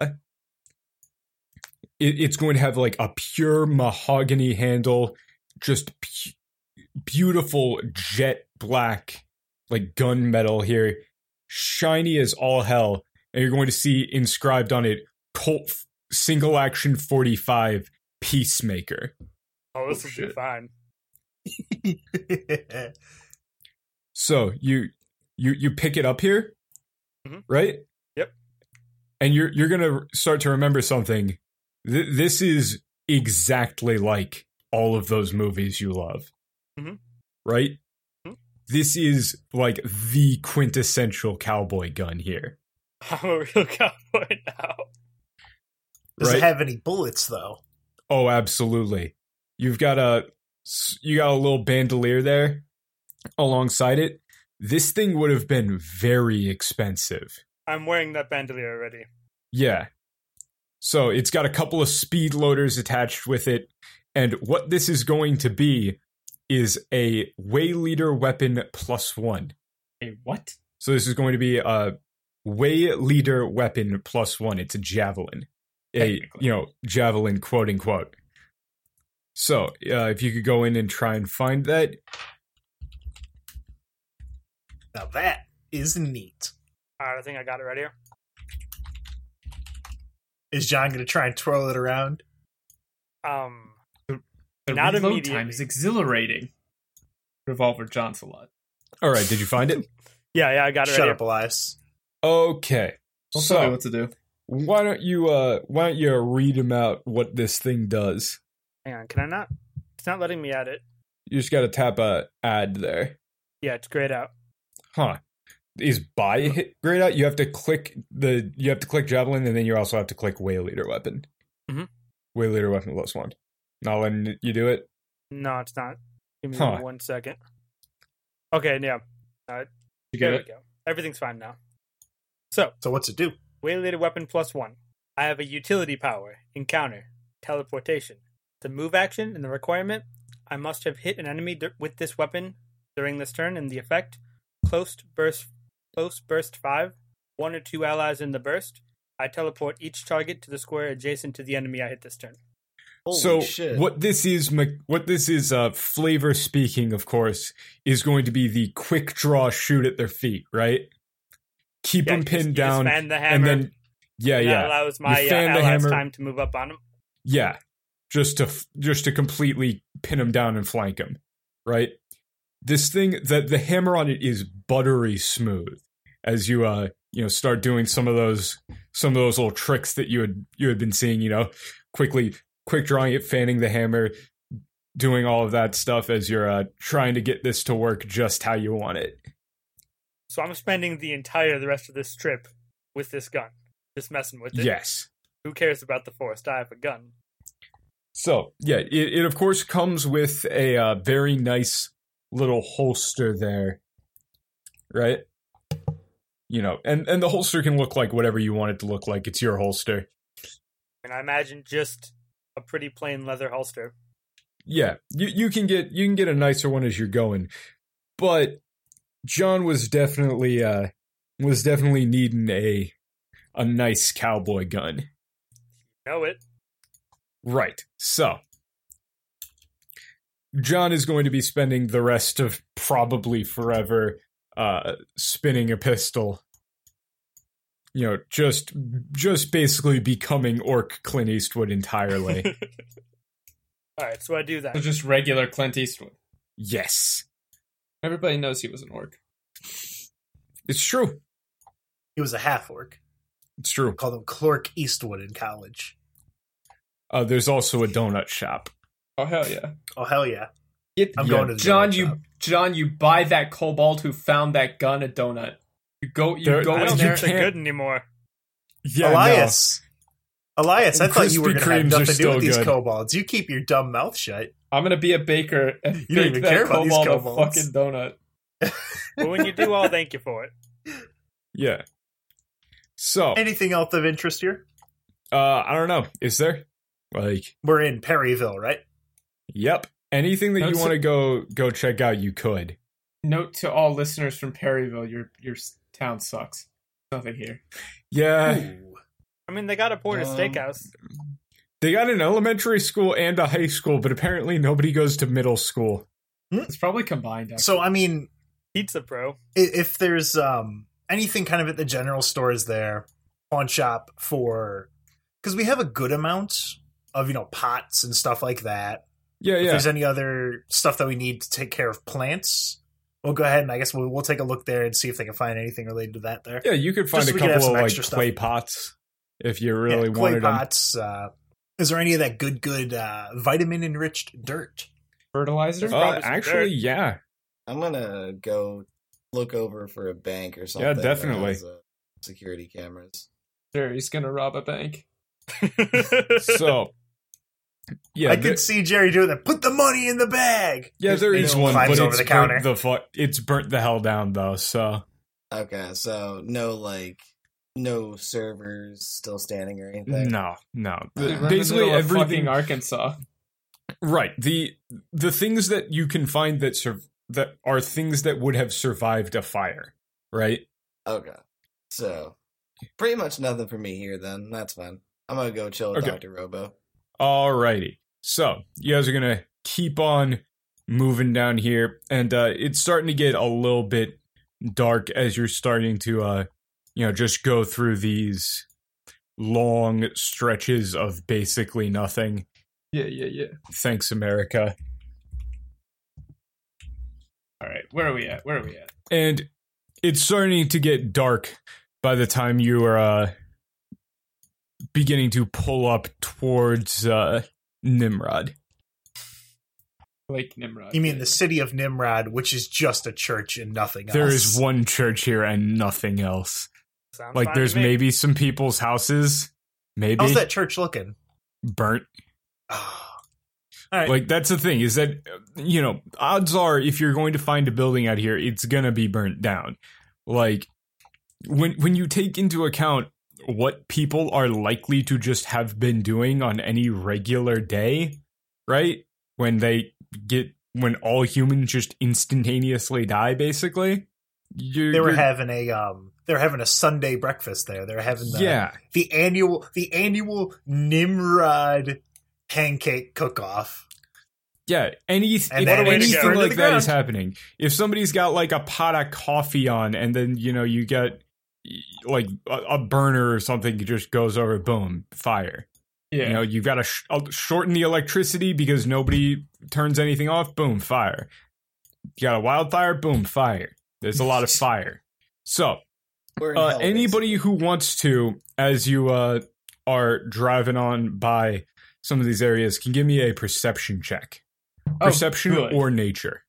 it's going to have like a pure mahogany handle, just beautiful jet black like gunmetal here, shiny as all hell, and you're going to see inscribed on it Colt Single Action 45 Peacemaker. Oh, this will shit. be fine. So you pick it up here, Mhm. right? Yep. And you're gonna start to remember something. This is exactly like all of those movies you love, Mhm. right? Mhm. This is like the quintessential cowboy gun here, I'm a real cowboy now. Does right? it have any bullets, though? Oh, absolutely. You got a little bandolier there alongside it. This thing would have been very expensive. I'm wearing that bandolier already. Yeah. So it's got a couple of speed loaders attached with it, and what this is going to be is a way leader weapon +1. A what? So this is going to be a way leader weapon +1. It's a javelin. Technically. Javelin, quote unquote. So, if you could go in and try and find that. Now that is neat. Alright, I think I got it right here. Is John going to try and twirl it around? The Not reload immediately. time is exhilarating. Revolver Johnsalot. All right, did you find it? Yeah, I got it Shut right up, Elias. Okay. Don't tell me So, what to do. why don't you read him out what this thing does? here. Hang on, can I not? It's not letting me add it. You just got to tap a add there. Yeah, it's grayed out. Huh. Is buy hit grayed out? You have to click javelin, and then you also have to click way leader weapon. Mhm. Way leader weapon +1. Not letting you do it. No, it's not. Give me Huh. 1 second. Okay, yeah. You There get we it? go. Everything's fine now. So, So what's it do? waylated weapon +1. I have a utility power, encounter, teleportation. The move action and the requirement, I must have hit an enemy with this weapon during this turn, and the effect, close burst 5, 1 or 2 allies in the burst. I teleport each target to the square adjacent to the enemy I hit this turn. Holy So shit. what this is, flavor speaking, of course, is going to be the quick draw shoot at their feet, right? Keep them you pinned just down, fan the hammer, and then and that allows my fan the allies hammer. time to move up on them. just to completely pin them down and flank them, right? This thing that the hammer on it is buttery smooth as you start doing some of those little tricks that you had been seeing, quick drawing it, fanning the hammer, doing all of that stuff as you're trying to get this to work just how you want it. So I'm spending the rest of this trip with this gun, just messing with it. Yes. Who cares about the forest? I have a gun. So, yeah, it of course comes with a very nice little holster there, right? And the holster can look like whatever you want it to look like. It's your holster. And I imagine just a pretty plain leather holster. Yeah, you can get a nicer one as you're going, but John was definitely needing a nice cowboy gun. Know it. Right. So, John is going to be spending the rest of probably forever spinning a pistol. Just basically becoming Orc Clint Eastwood entirely. Alright, so I do that. So just regular Clint Eastwood. Yes. Everybody knows he was an orc. It's true. He was a half orc. It's true. Called him Clork Eastwood in college. There's also a donut shop. Oh hell yeah! Oh hell yeah! I'm Yeah. going to the John, donut shop. you buy that kobold who found that gun a donut. You go I in don't you think there. they're can't- good anymore. Yeah, Elias, I thought you were Krispy going to have Kremes are nothing to do still with these good. kobolds. You keep your dumb mouth shut. I'm gonna be a baker and You don't bake even that care about these kobold a kobolds. fucking donut. But when you do, I'll thank you for it. Yeah. So, Anything else of interest here? I don't know. Is there? We're in Perryville, right? Yep. Anything that No, you so- want to go check out, you could. Note to all listeners from Perryville: your town sucks. Nothing here. Yeah. Ooh. I mean, they got a Porter Steakhouse. They got an elementary school and a high school, but apparently nobody goes to middle school. It's probably combined. Actually. So, I mean, Pizza Pro. if there's anything kind of at the general stores there, pawn shop for... Because we have a good amount of, pots and stuff like that. Yeah, If yeah. there's any other stuff that we need to take care of plants, we'll go ahead and I guess we'll take a look there and see if they can find anything related to that there. Yeah, you could find Just a so we can have couple of some like extra clay stuff. pots if you really Yeah, clay wanted them. pots. Is there any of that good vitamin-enriched dirt? Fertilizer. Probably some Actually, dirt. yeah. I'm gonna go look over for a bank or something. that definitely. has, security cameras. Sure, he's gonna rob a bank. So, yeah, I could see Jerry doing that. Put the money in the bag. there is one, Climbs but over it's the counter. it's burnt the hell down though. So, Okay, so no servers still standing or anything. no. We're in the Basically, middle of everything. fucking Arkansas. Right. The things that you can find that are things that would have survived a fire, right? Okay, so pretty much nothing for me here. Then that's fine. I'm gonna go chill with Okay. Dr. Robo. Alrighty. So, you guys are going to keep on moving down here, and it's starting to get a little bit dark as you're starting to, just go through these long stretches of basically nothing. Yeah. Thanks, America. All right, where are we at? And it's starting to get dark by the time you are beginning to pull up towards Nimrod. Lake Nimrod. You mean the city of Nimrod, which is just a church and nothing else? There is one church here and nothing else. Sounds Like fine there's to me. maybe some people's houses, maybe How's that church looking? burnt. Oh, All right. Like, that's the thing, is that, odds are if you're going to find a building out here, it's gonna be burnt down. Like, when you take into account what people are likely to just have been doing on any regular day, right? When all humans just instantaneously die, basically. They were having a Sunday breakfast there. They were having the annual Nimrod pancake cook-off. Yeah, anything like that is happening. If somebody's got like a pot of coffee on, and then you get like a burner or something, it just goes over, boom, fire. Yeah, you've got to shorten the electricity because nobody turns anything off. Boom, fire. You got a wildfire. Boom, fire. There's a lot of fire. So, anybody who wants to, as you are driving on by some of these areas, can give me a perception check. Perception or nature.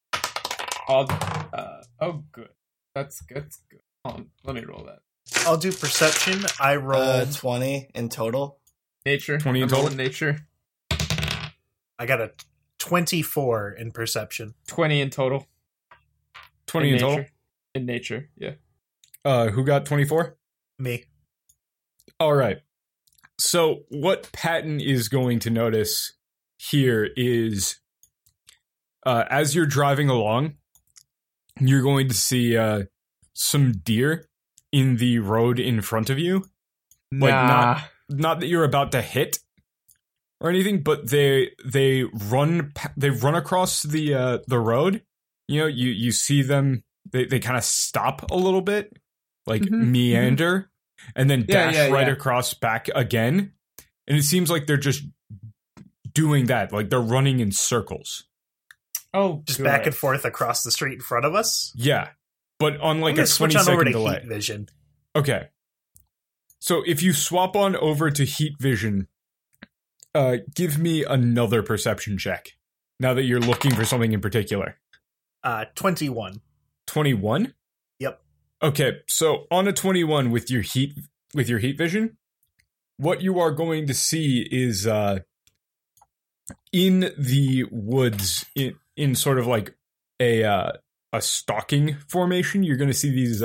Good. That's good. Hold on, let me roll that. I'll do perception. I rolled 20 in total. Nature. 20 in total. Nature. I got a 24 in perception. 20 in total. 20 in total? In nature, yeah. Who got 24? Me. All right. So what Patton is going to notice here is, as you're driving along, you're going to see some deer in the road in front of you. Like, not that you're about to hit or anything, but they run across the road. You see them. They kind of stop a little bit, like meander, and then dash across back again. And it seems like they're just doing that, like they're running in circles. Oh, just back and forth across the street in front of us. Yeah, but on like a 20 switch on over to delay. heat vision. Okay, so if you swap on over to heat vision, give me another perception check. Now that you're looking for something in particular. 21. 21? Yep. Okay, so on a 21 with your heat vision, what you are going to see is in the woods, in sort of like a stalking formation, you're going to see these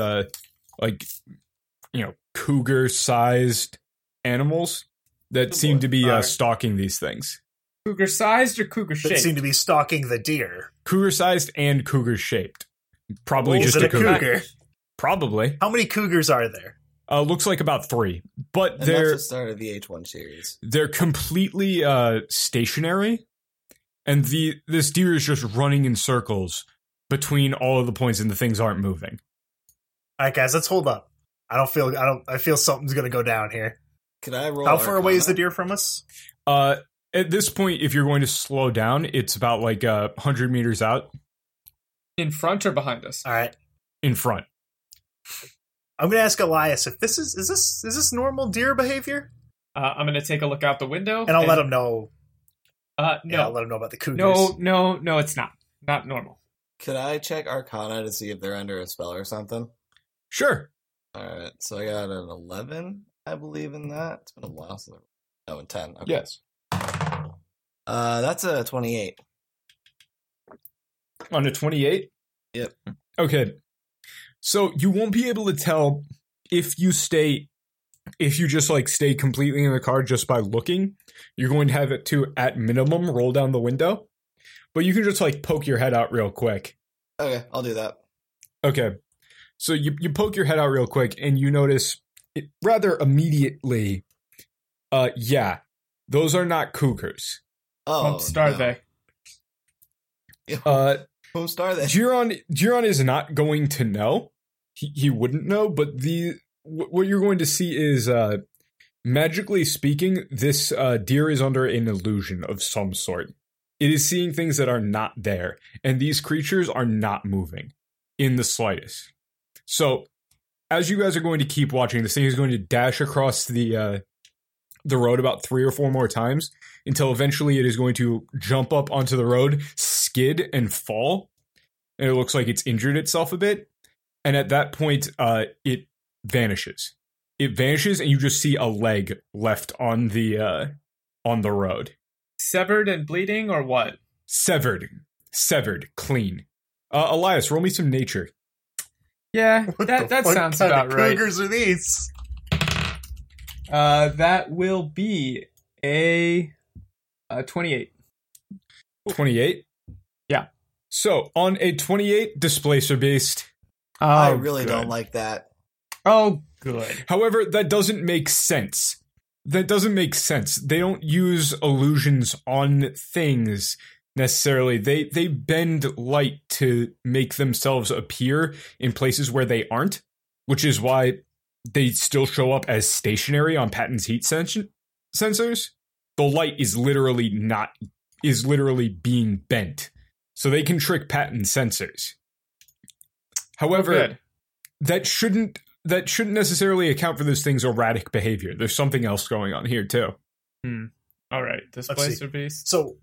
cougar-sized animals that seem to be stalking these things. Cougar-sized or cougar-shaped? That seem to be stalking the deer. Cougar-sized and cougar-shaped. Probably just a cougar. Probably. How many cougars are there? Looks like about 3. But And that's the start of the H1 series. They're completely stationary. And this deer is just running in circles between all of the points, and the things aren't moving. All right, guys, let's hold up. I feel something's going to go down here. Could I roll? How far away is the deer from us? At this point, if you're going to slow down, it's about like 100 meters out. In front or behind us? All right. In front. I'm going to ask Elias if this is this normal deer behavior? I'm going to take a look out the window. And I'll let him know. No. Yeah, I'll let him know about the cougars. No, it's not. Not normal. Could I check Arcana to see if they're under a spell or something? Sure. Alright, so I got an 11, I believe in that. It's been a while since a 10. Okay. Yes. That's a 28. On a 28? Yep. Okay. So you won't be able to tell if you just like stay completely in the car just by looking. You're going to have it to, at minimum, roll down the window. But you can just like poke your head out real quick. Okay, I'll do that. Okay. So you poke your head out real quick and you notice it rather immediately, those are not cougars. Oh, Star no. they. Whom star they? Giron is not going to know. He wouldn't know, but what you're going to see is, magically speaking, this deer is under an illusion of some sort. It is seeing things that are not there, and these creatures are not moving in the slightest. So, as you guys are going to keep watching, this thing is going to dash across the road about 3 or 4 more times until eventually it is going to jump up onto the road, skid, and fall. And it looks like it's injured itself a bit. And at that point, it vanishes. It vanishes, and you just see a leg left on the road. severed and bleeding, or what? Severed, clean. Elias, roll me some nature. Yeah, What that the fuck sounds kind about of right. cougars are these? That will be a 28. 28? Yeah. So, on a 28 displacer beast. I really don't like that. Oh, good. However, that doesn't make sense. They don't use illusions on things necessarily. They bend light to make themselves appear in places where they aren't, which is why they still show up as stationary on Patton's heat sensors. The light is literally being bent, so they can trick Patton's sensors. However, Good. that shouldn't necessarily account for those things' erratic behavior. There's something else going on here too. All right, Displacer Beast. So,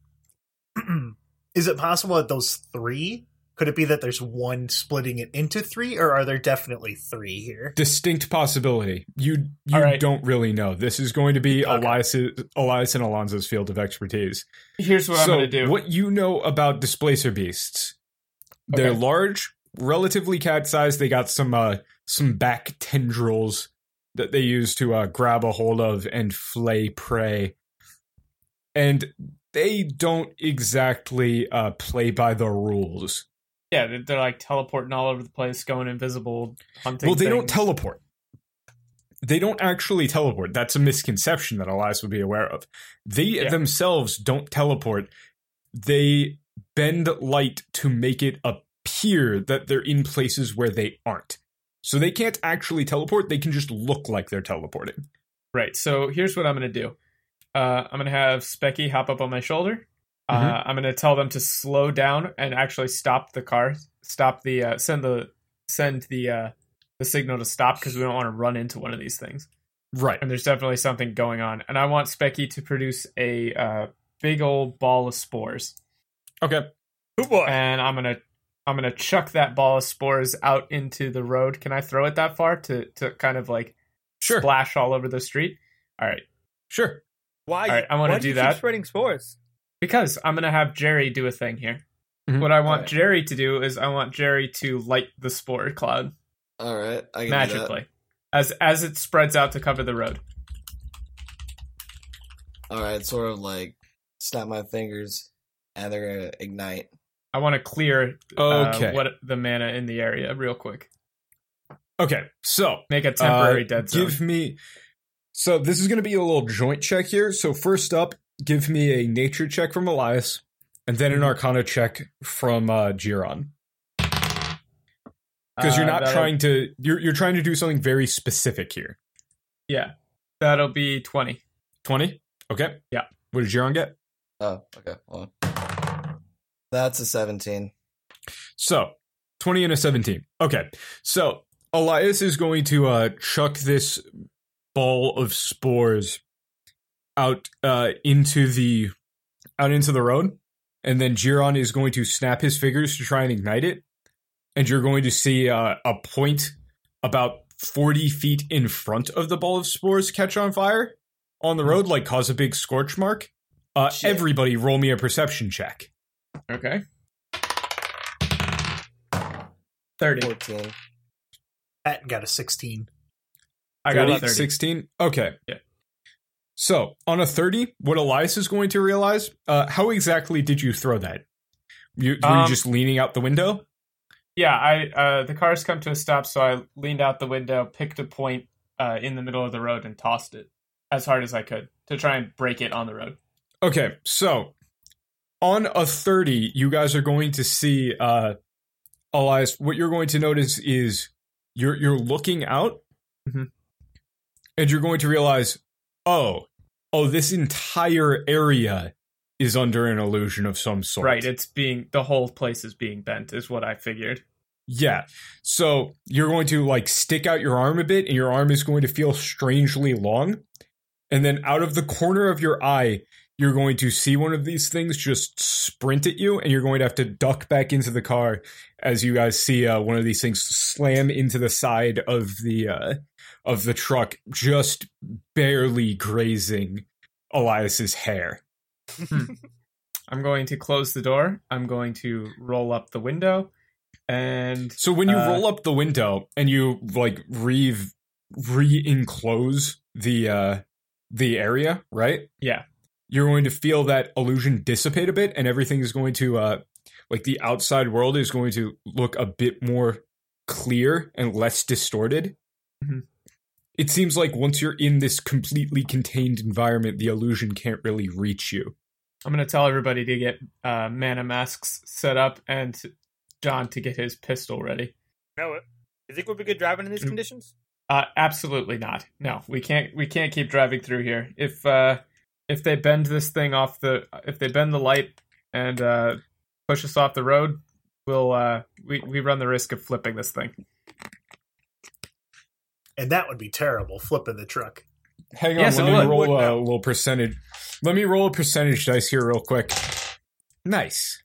is it possible that those three? Could it be that there's one splitting it into three, or are there definitely three here? Distinct possibility. You All right. don't really know. This is going to be Okay. Elias and Alonzo's field of expertise. Here's what I'm So, going to do. what you know about displacer beasts? They're Okay. large, relatively cat-sized. They got some back tendrils that they use to grab a hold of and flay prey. And they don't exactly play by the rules. Yeah, they're like teleporting all over the place, going invisible, hunting. Well, they don't things. teleport. They don't actually teleport. That's a misconception that Elias would be aware of. They themselves don't teleport. They bend light to make it appear that they're in places where they aren't. So they can't actually teleport. They can just look like they're teleporting. Right. So here's what I'm going to do. I'm going to have Specky hop up on my shoulder. I'm going to tell them to slow down and actually stop the car. Send the signal to stop, because we don't want to run into one of these things. Right. And there's definitely something going on. And I want Specky to produce a big old ball of spores. Okay. Oh boy. And I'm gonna chuck that ball of spores out into the road. Can I throw it that far to kind of like Sure. splash all over the street? All right. Sure. Why? All right, I wanna why do you that. Keep spreading spores. Because I'm going to have Jerry do a thing here. Mhm. What I want Right. Jerry to do is I want Jerry to light the spore cloud All right, I can magically as it spreads out to cover the road. do that. All right, sort of like snap my fingers, and they're gonna ignite. I want to clear Okay. what the mana in the area real quick. Okay. So Make a temporary dead zone. give me. So this is going to be a little joint check here. So first up, give me a nature check from Elias, and then an arcana check from Giron. Because you're not trying to. You're trying to do something very specific here. Yeah. That'll be 20. 20? Okay. Yeah. What did Giron get? Oh, okay. Hold on. That's a 17. So, 20 and a 17. Okay. So, Elias is going to chuck this ball of spores out into the road, and then Giron is going to snap his fingers to try and ignite it, and you're going to see a point about 40 feet in front of the ball of spores catch on fire on the road, like cause a big scorch mark. Shit. Everybody roll me a perception check. Okay. 30. 14. Pat got a 16. I got a 30, 30. 16? Okay. Yeah. So, on a 30, what Elias is going to realize, how exactly did you throw that? Were you just leaning out the window? Yeah, the cars come to a stop, so I leaned out the window, picked a point in the middle of the road, and tossed it as hard as I could to try and break it on the road. Okay, so, on a 30, you guys are going to see, Elias, what you're going to notice is you're looking out, Mhm. and you're going to realize, oh, this entire area is under an illusion of some sort. Right, the whole place is being bent, is what I figured. Yeah. So you're going to like stick out your arm a bit, and your arm is going to feel strangely long. And then out of the corner of your eye, you're going to see one of these things just sprint at you, and you're going to have to duck back into the car as you guys see one of these things slam into the side of the truck, just barely grazing Elias's hair. I'm going to close the door. I'm going to roll up the window. And So when you roll up the window and you like re-enclose the area, right? Yeah. You're going to feel that illusion dissipate a bit, and everything is going to like the outside world is going to look a bit more clear and less distorted. Mm-hmm. It seems like once you're in this completely contained environment, the illusion can't really reach you. I'm going to tell everybody to get mana masks set up and John to get his pistol ready. No, you think we'll be good driving in these conditions? Absolutely not. No, we can't keep driving through here. If they bend this thing off if they bend the light and push us off the road, we'll we run the risk of flipping this thing. And that would be terrible, flipping the truck. Hang on, Yes, let it me would. roll a little percentage. Let me roll a percentage dice here real quick. Nice.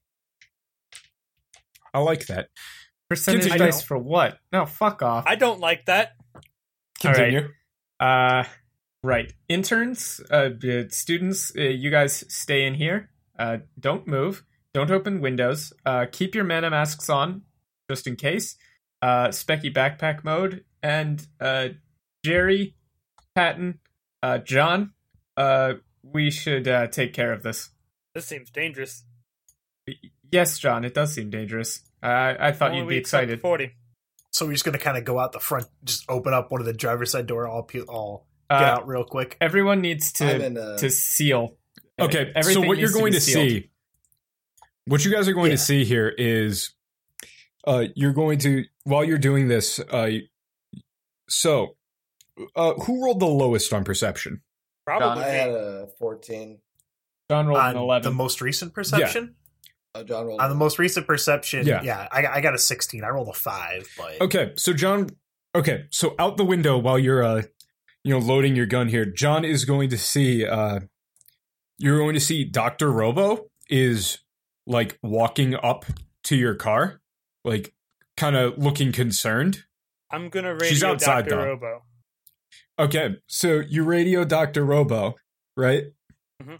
I like that. Percentage Continue. dice for what? No, fuck off. I don't like that. Continue. Right. Interns, students, you guys stay in here. Don't move. Don't open windows. Keep your mana masks on, just in case. Specky backpack mode. And Jerry, Patton, John, we should take care of this. This seems dangerous. Yes, John, it does seem dangerous. I thought Only you'd we be accept excited. 40. So we're just going to kind of go out the front, just open up one of the driver's side door, all get out real quick. Everyone needs I'm to seal. Okay, so Everything what you're needs to going be sealed. see, what you guys are going to see here is, you're going to, while you're doing this, who rolled the lowest on perception? Probably. I had a 14. John rolled an On 11. the most recent perception? Oh, John rolled. On the most recent perception, Yeah. I got a 16. I rolled a 5, but Okay, so John, so out the window while you're, loading your gun here, John is going to see, you're going to see Dr. Robo is, like, walking up to your car, like, kind of looking concerned. I'm going to radio She's outside, Dr. though. Robo. Okay, so you radio Dr. Robo, right? Mhm.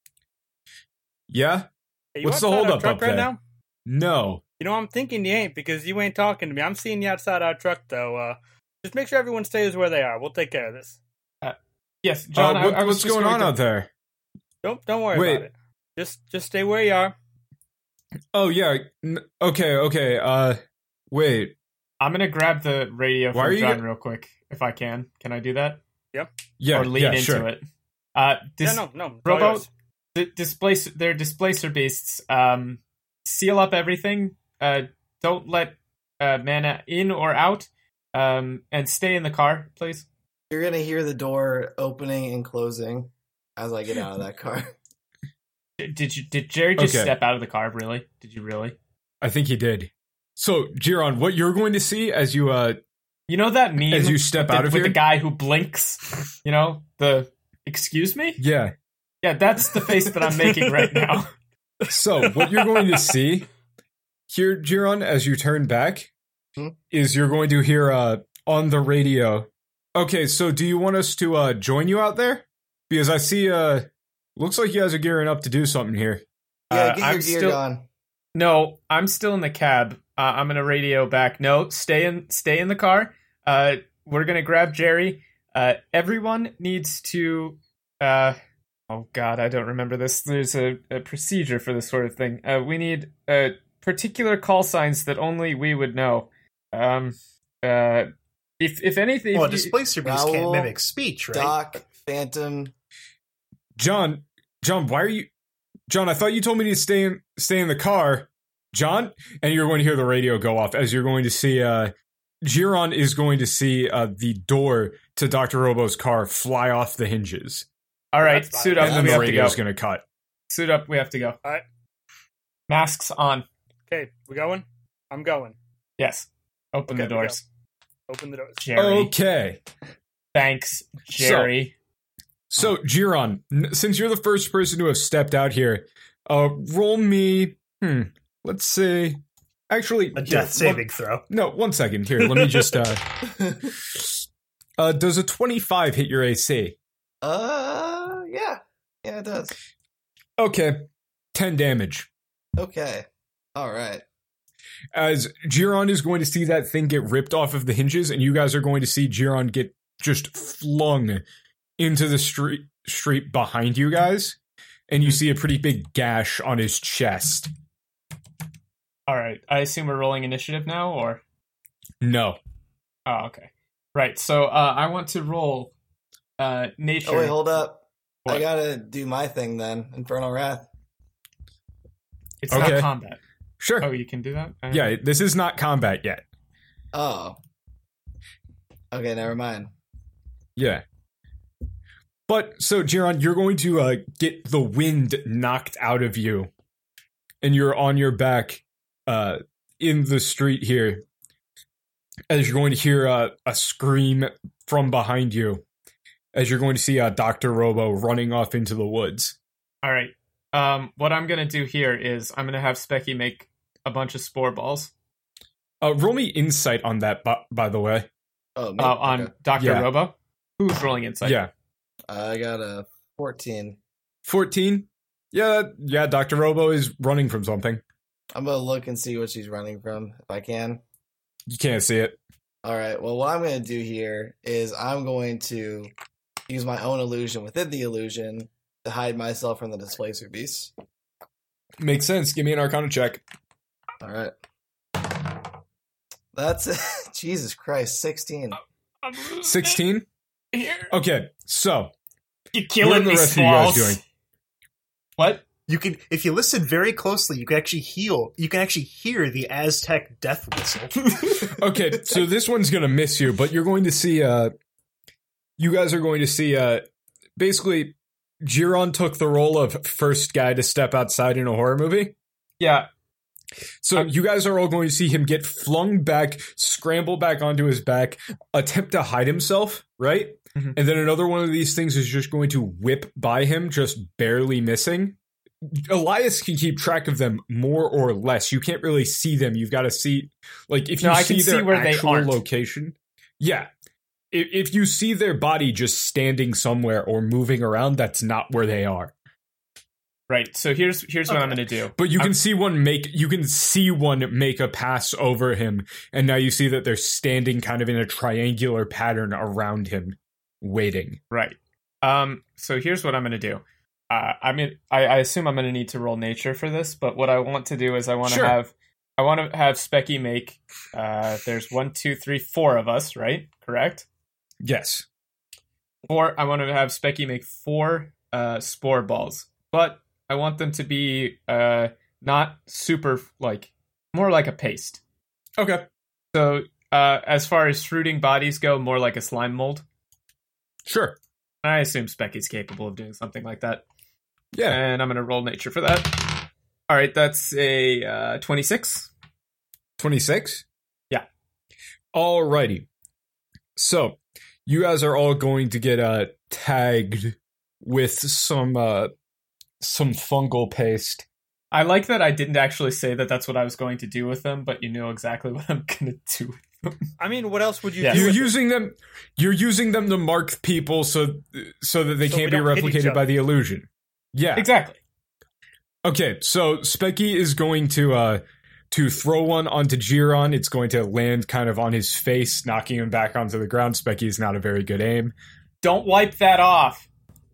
Yeah? Hey, you What's the outside our holdup truck up right there? now? No. You know, I'm thinking you ain't because you ain't talking to me. I'm seeing you outside our truck, though. Just make sure everyone stays where they are. We'll take care of this. Yes, John, I was what's just going on to- out there? Don't worry Wait. about it. Just stay where you are. Oh, yeah. Okay. Wait. I'm going to grab the radio Why are from you John go- real quick, if I can. Can I do that? Yeah, Or lean into sure. it? No. It's all Robo, yours. they're displacer beasts. Seal up everything. Don't let mana in or out. And stay in the car, please. You're going to hear the door opening and closing as I get out of that car. Did Jerry just Okay. step out of the car? Really? Did you really? I think he did. So, Jiron, what you're going to see as you You know that meme as you step out of with here? the guy who blinks? You know the excuse me? Yeah. Yeah, that's the face that I'm making right now. So, what you're going to see here, Jiron, as you turn back, is you're going to hear on the radio. Okay, so do you want us to join you out there? Because I see looks like you guys are gearing up to do something here. Yeah, get I'm your gear still- gone. No, I'm still in the cab. I'm gonna radio back. No, stay in the car. We're gonna grab Jerry. Everyone needs to. Oh God, I don't remember this. There's a procedure for this sort of thing. We need particular call signs that only we would know. If anything, well, if you- displacer beast can't Raoul, mimic speech, right? Doc, Phantom. John, why are you John, I thought you told me to stay in the car. John, and you're going to hear the radio go off as you're going to see Jiron is going to see the door to Dr. Robo's car fly off the hinges. all right, That's fine. suit up. And then We the have to go. radio's going to cut. Suit up. We have to go. All right. Masks on. Okay, we going? I'm going. Yes. Open Okay, the we go. doors. Open the doors. Jerry. Okay. Thanks, Jerry. So, Jiron, since you're the first person to have stepped out here, roll me, let's say, actually, A here, death saving throw. No, 1 second. Here, let me just, does a 25 hit your AC? Yeah. Yeah, it does. Okay, 10 damage. Okay. All right. As Giron is going to see that thing get ripped off of the hinges, and you guys are going to see Giron get just flung into the street behind you guys, and you see a pretty big gash on his chest. All right. I assume we're rolling initiative now, or? No. Oh, okay. Right. So I want to roll nature. Oh, wait, hold up. What? I gotta do my thing then. Infernal Wrath. It's Okay. not combat. Sure. Oh, you can do that? Yeah, this is not combat yet. Oh. Okay, never mind. Yeah. But, so, Giron, you're going to get the wind knocked out of you, and you're on your back in the street here, as you're going to hear a scream from behind you, as you're going to see Dr. Robo running off into the woods. All right. What I'm going to do here is I'm going to have Specky make a bunch of spore balls Roll me insight on that, by the way. Oh, me? on Okay. Dr. Yeah. Robo. Who's rolling insight? Yeah. I got a 14. 14? Yeah, Dr. Robo is running from something. I'm gonna look and see what she's running from, if I can. You can't see it. All right. Well, what I'm going to do here is I'm going to use my own illusion within the illusion to hide myself from the displacer beast. Makes sense. Give me an Arcana check. All right. That's Jesus Christ, 16. 16? Here. Okay, so You're what are killing the me, rest of you guys Smalls. doing? What? You can, if you listen very closely, you can actually hear the Aztec death whistle. Okay, so this one's gonna miss you, but you're going to see, you guys are going to see, basically, Giron took the role of first guy to step outside in a horror movie. Yeah. So you guys are all going to see him get flung back, scramble back onto his back, attempt to hide himself, right? Mhm. And then another one of these things is just going to whip by him, just barely missing. Elias can keep track of them more or less. You can't really see them. You've got to see, like, if you No, I see can see their where they actual aren't. location. Yeah. If you see their body just standing somewhere or moving around, that's not where they are. Right. So here's what I'm going to do. But you can see one make a pass over him, and now you see that they're standing kind of in a triangular pattern around him, waiting. Right. So here's what I'm going to do. I assume I'm going to need to roll nature for this, but what I want to do is I want to Sure. have Specky make. There's 1, 2, 3, 4 of us, right? Correct. Yes. 4. I want to have Specky make 4 spore balls, but I want them to be not super more like a paste. Okay. So as far as fruiting bodies go, more like a slime mold. Sure. I assume Specky's capable of doing something like that. Yeah. And I'm going to roll nature for that. All right, that's a 26. 26? Yeah. Alrighty. So, you guys are all going to get tagged with some fungal paste. I like that I didn't actually say that that's what I was going to do with them, but you know exactly what I'm going to do with them. I mean, what else would you Yeah. do? You're with it? using them to mark people so that they So can't we be don't hit each replicated other. by the illusion. Yeah. Exactly. Okay, so Specky is going to throw one onto Giron. It's going to land kind of on his face, knocking him back onto the ground. Specky is not a very good aim. Don't wipe that off.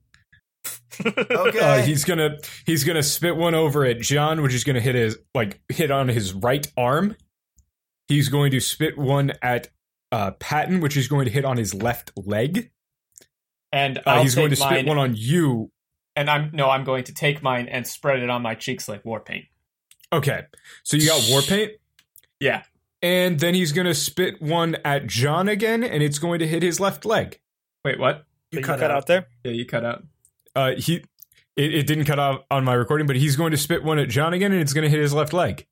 Okay. He's gonna spit one over at John, which is gonna hit on his right arm. He's going to spit one at Patton, which is going to hit on his left leg. And I'll He's going to take spit mine, one on you. and I'm going to take mine and spread it on my cheeks like war paint. Okay, so you got war paint. Yeah. And then he's going to spit one at John again, and it's going to hit his left leg. Wait, what? So you cut out there? Yeah, you cut out. It didn't cut out on my recording, but he's going to spit one at John again, and it's going to hit his left leg.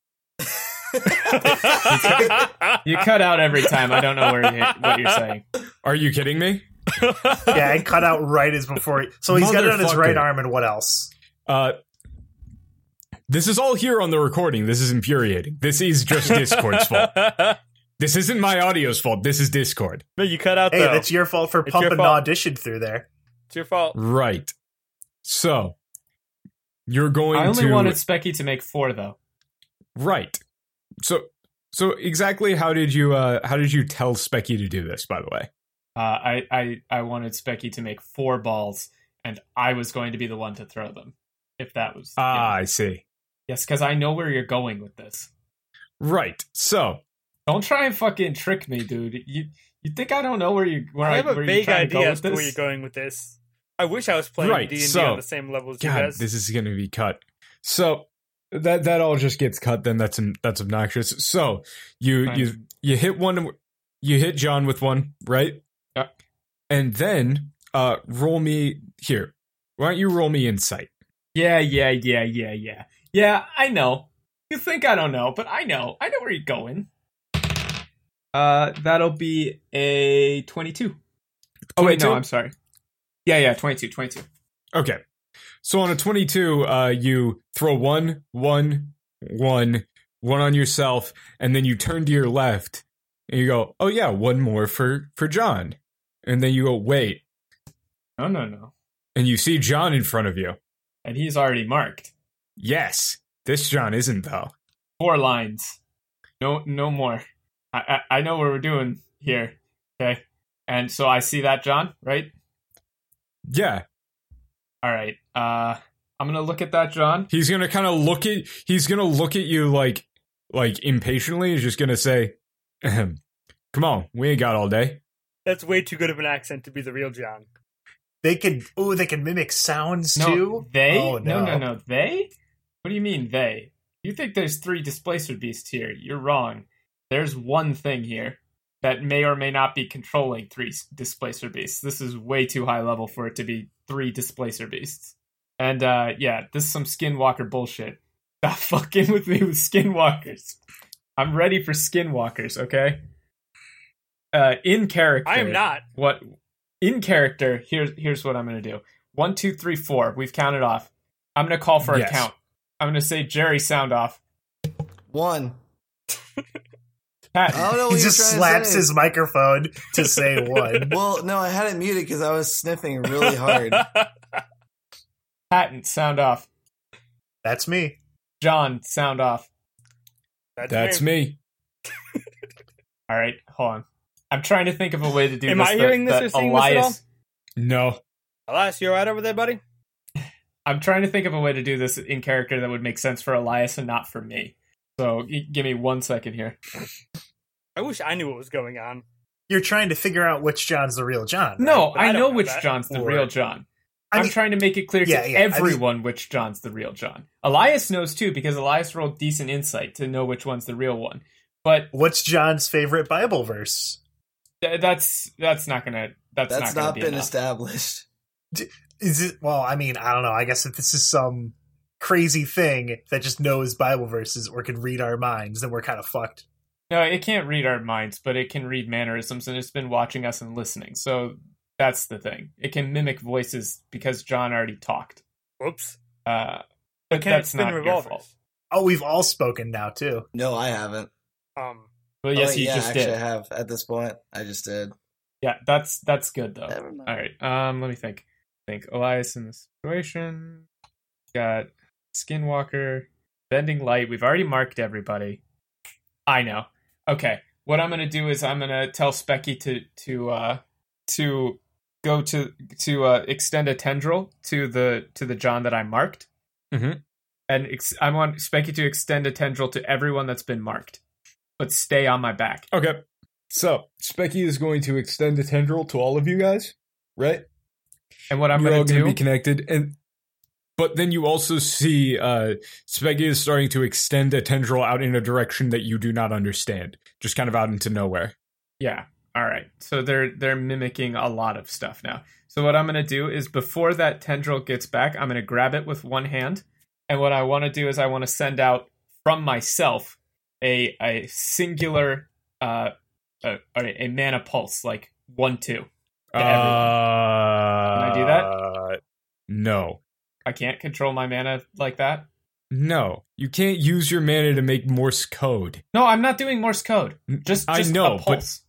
You cut out every time. I don't know what you're saying. Are you kidding me? Yeah, and cut out right as before. So he's got it on his Motherfucker. right arm, and what else? This is all here on the recording. This is infuriating. This is just Discord's fault. This isn't my audio's fault. This is Discord. No, you cut out Hey, though. that's your fault for It's your pumping fault. audition through there. It's your fault. Right. So, you're going to... I only wanted Specky to make 4, though. Right. So exactly how did you tell Specky to do this, by the way? I wanted Specky to make 4 balls, and I was going to be the one to throw them. If that was... I see. Yes, because I know where you're going with this. Right. So... Don't try and fucking trick me, dude. You think I don't know where you... I have a vague idea as to where you're going with this. I wish I was playing D&D on the same level as you guys. This is going to be cut. So... That all just gets cut. Then that's obnoxious. So you hit one. You hit John with one, right? Yeah. And then roll me here. Why don't you roll me insight? Yeah. Yeah, I know. You think I don't know, but I know. I know where you're going. That'll be a 22. Oh wait, no, I'm sorry. Yeah, 22. Okay. So on a 22, you throw one on yourself, and then you turn to your left, and you go, oh yeah, one more for John. And then you go, wait. No. And you see John in front of you. And he's already marked. Yes. This John isn't, though. 4 lines. No more. I know what we're doing here, okay? And so I see that, John, right? Yeah. All right. I'm gonna look at that, John. He's gonna kind of look at you like impatiently. He's just gonna say, "Come on, we ain't got all day." That's way too good of an accent to be the real John. They can mimic sounds no, too. They? Oh, No. They? What do you mean they? You think there's 3 displacer beasts here? You're wrong. There's one thing here that may or may not be controlling 3 displacer beasts. This is way too high level for it to be 3 displacer beasts. And this is some skinwalker bullshit. Stop fucking with me with skinwalkers. I'm ready for skinwalkers, okay? In character. I am not. What in character, here's what I'm gonna do. 1, 2, 3, 4. We've counted off. I'm gonna call for a count. I'm gonna say Jerry, sound off. 1. Pat. I don't know what He you're just trying slaps to say. his microphone to say 1. Well, no, I had it muted because I was sniffing really hard. Patent, sound off. That's me. John, sound off. That's me. All right, hold on. I'm trying to think of a way to do Am this. I hearing this or seeing this at all? No. Elias, you alright over there, buddy? I'm trying to think of a way to do this in character that would make sense for Elias and not for me. So give me 1 second here. I wish I knew what was going on. You're trying to figure out which John's the real John. Right? No, But I I don't know know which that. John's the Or- real John. I I'm mean- trying to make it clear to Yeah, everyone which John's the real John. Elias knows too because Elias rolled decent insight to know which one's the real one. But What's John's favorite Bible verse? that's not gonna That's not be been enough. established. Is it? Well, I mean, I don't know. I guess if this is some crazy thing that just knows Bible verses or can read our minds, then we're kind of fucked. No, it can't read our minds, but it can read mannerisms, and it's been watching us and listening. So that's the thing. It can mimic voices because John already talked. Whoops. But Can it that's spin not your revolvers? fault. Oh, we've all spoken now too. No, I haven't. Well, yes, wait, you yeah, just actually, did. I have at this point. I just did. Yeah, that's good though. Never mind. All right. Let me think. Elias in this situation. Got Skinwalker, Bending Light. We've already marked everybody. I know. Okay. What I'm gonna do is I'm gonna tell Specky to go to extend a tendril to the John that I marked. Mhm. And I want Specky to extend a tendril to everyone that's been marked, but stay on my back. Okay. So Specky is going to extend a tendril to all of you guys, right? And what I'm You're all gonna going to do? be connected, but then you also see Specky is starting to extend a tendril out in a direction that you do not understand, just kind of out into nowhere. Yeah. All right. So they're mimicking a lot of stuff now. So what I'm going to do is before that tendril gets back, I'm going to grab it with one hand. And what I want to do is I want to send out from myself a singular a mana pulse, like 1-2. to everyone. Can I do that? No. I can't control my mana like that. No. You can't use your mana to make Morse code. No, I'm not doing Morse code. Just I know, a pulse.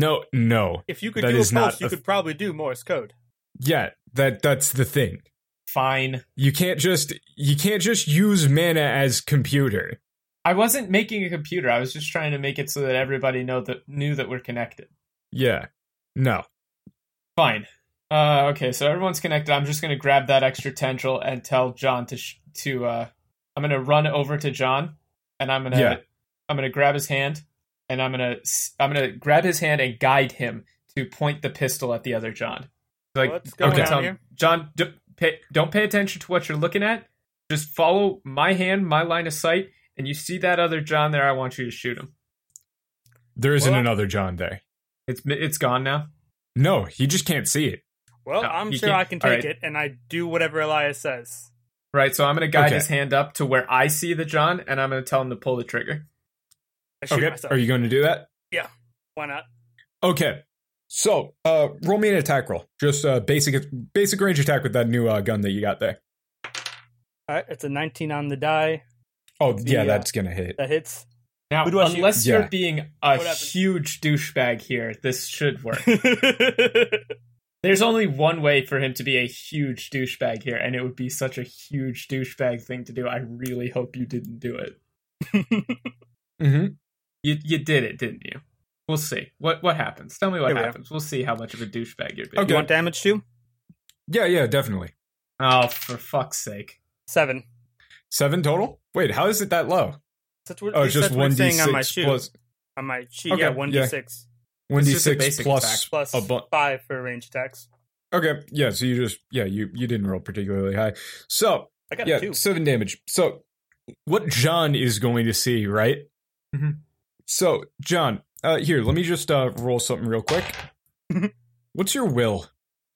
No. If you could That do a is not pulse, you a- could probably do Morse code. Yeah, that's the thing. fine. You can't just use mana as computer. I wasn't making a computer. I was just trying to make it so that everybody knew that we're connected. Yeah. No. Fine. Okay, so everyone's connected. I'm just gonna grab that extra tendril and tell John I'm gonna run over to John, and I'm gonna grab his hand, and I'm gonna grab his hand and guide him to point the pistol at the other John. Like, What's going on here? John, don't pay attention to what you're looking at. Just follow my hand, my line of sight, and you see that other John there. I want you to shoot him. There isn't another John there. It's gone now. No, he just can't see it. Well, No, I'm you sure can't- I can all take right. it, and I do whatever Elias says. Right, so I'm gonna guide Okay. his hand up to where I see the John, and I'm gonna tell him to pull the trigger. I shoot Okay. myself. Are you going to do that? Why not? Okay. So, roll me an attack roll. Just basic range attack with that new gun that you got there. All right, it's a 19 on the die. Oh, yeah, The, that's going to hit. That hits. Now, Who do I shoot? unless Yeah. you're being a What happened? huge douchebag here, this should work. There's only one way for him to be a huge douchebag here, and it would be such a huge douchebag thing to do. I really hope you didn't do it. Mm-hmm. You did it, didn't you? We'll see. What happens? Tell me what Here we are. happens. We'll see how much of a douchebag you're being. Okay. You want damage too? Yeah, definitely. Oh, for fuck's sake. 7. 7 total? Wait, how is it that low? That's what, Oh, it's just that's what it's saying on my 1d6 shoe. plus On my sheet, Okay, yeah, 1d6 It's just a 1d6 basic plus attack. plus a bunch. 5 for range attacks. Okay, yeah, so you didn't roll particularly high. So, I got yeah, a 2. 7 damage. So, what John is going to see, right? Mhm. So, John, here, let me just roll something real quick. What's your will?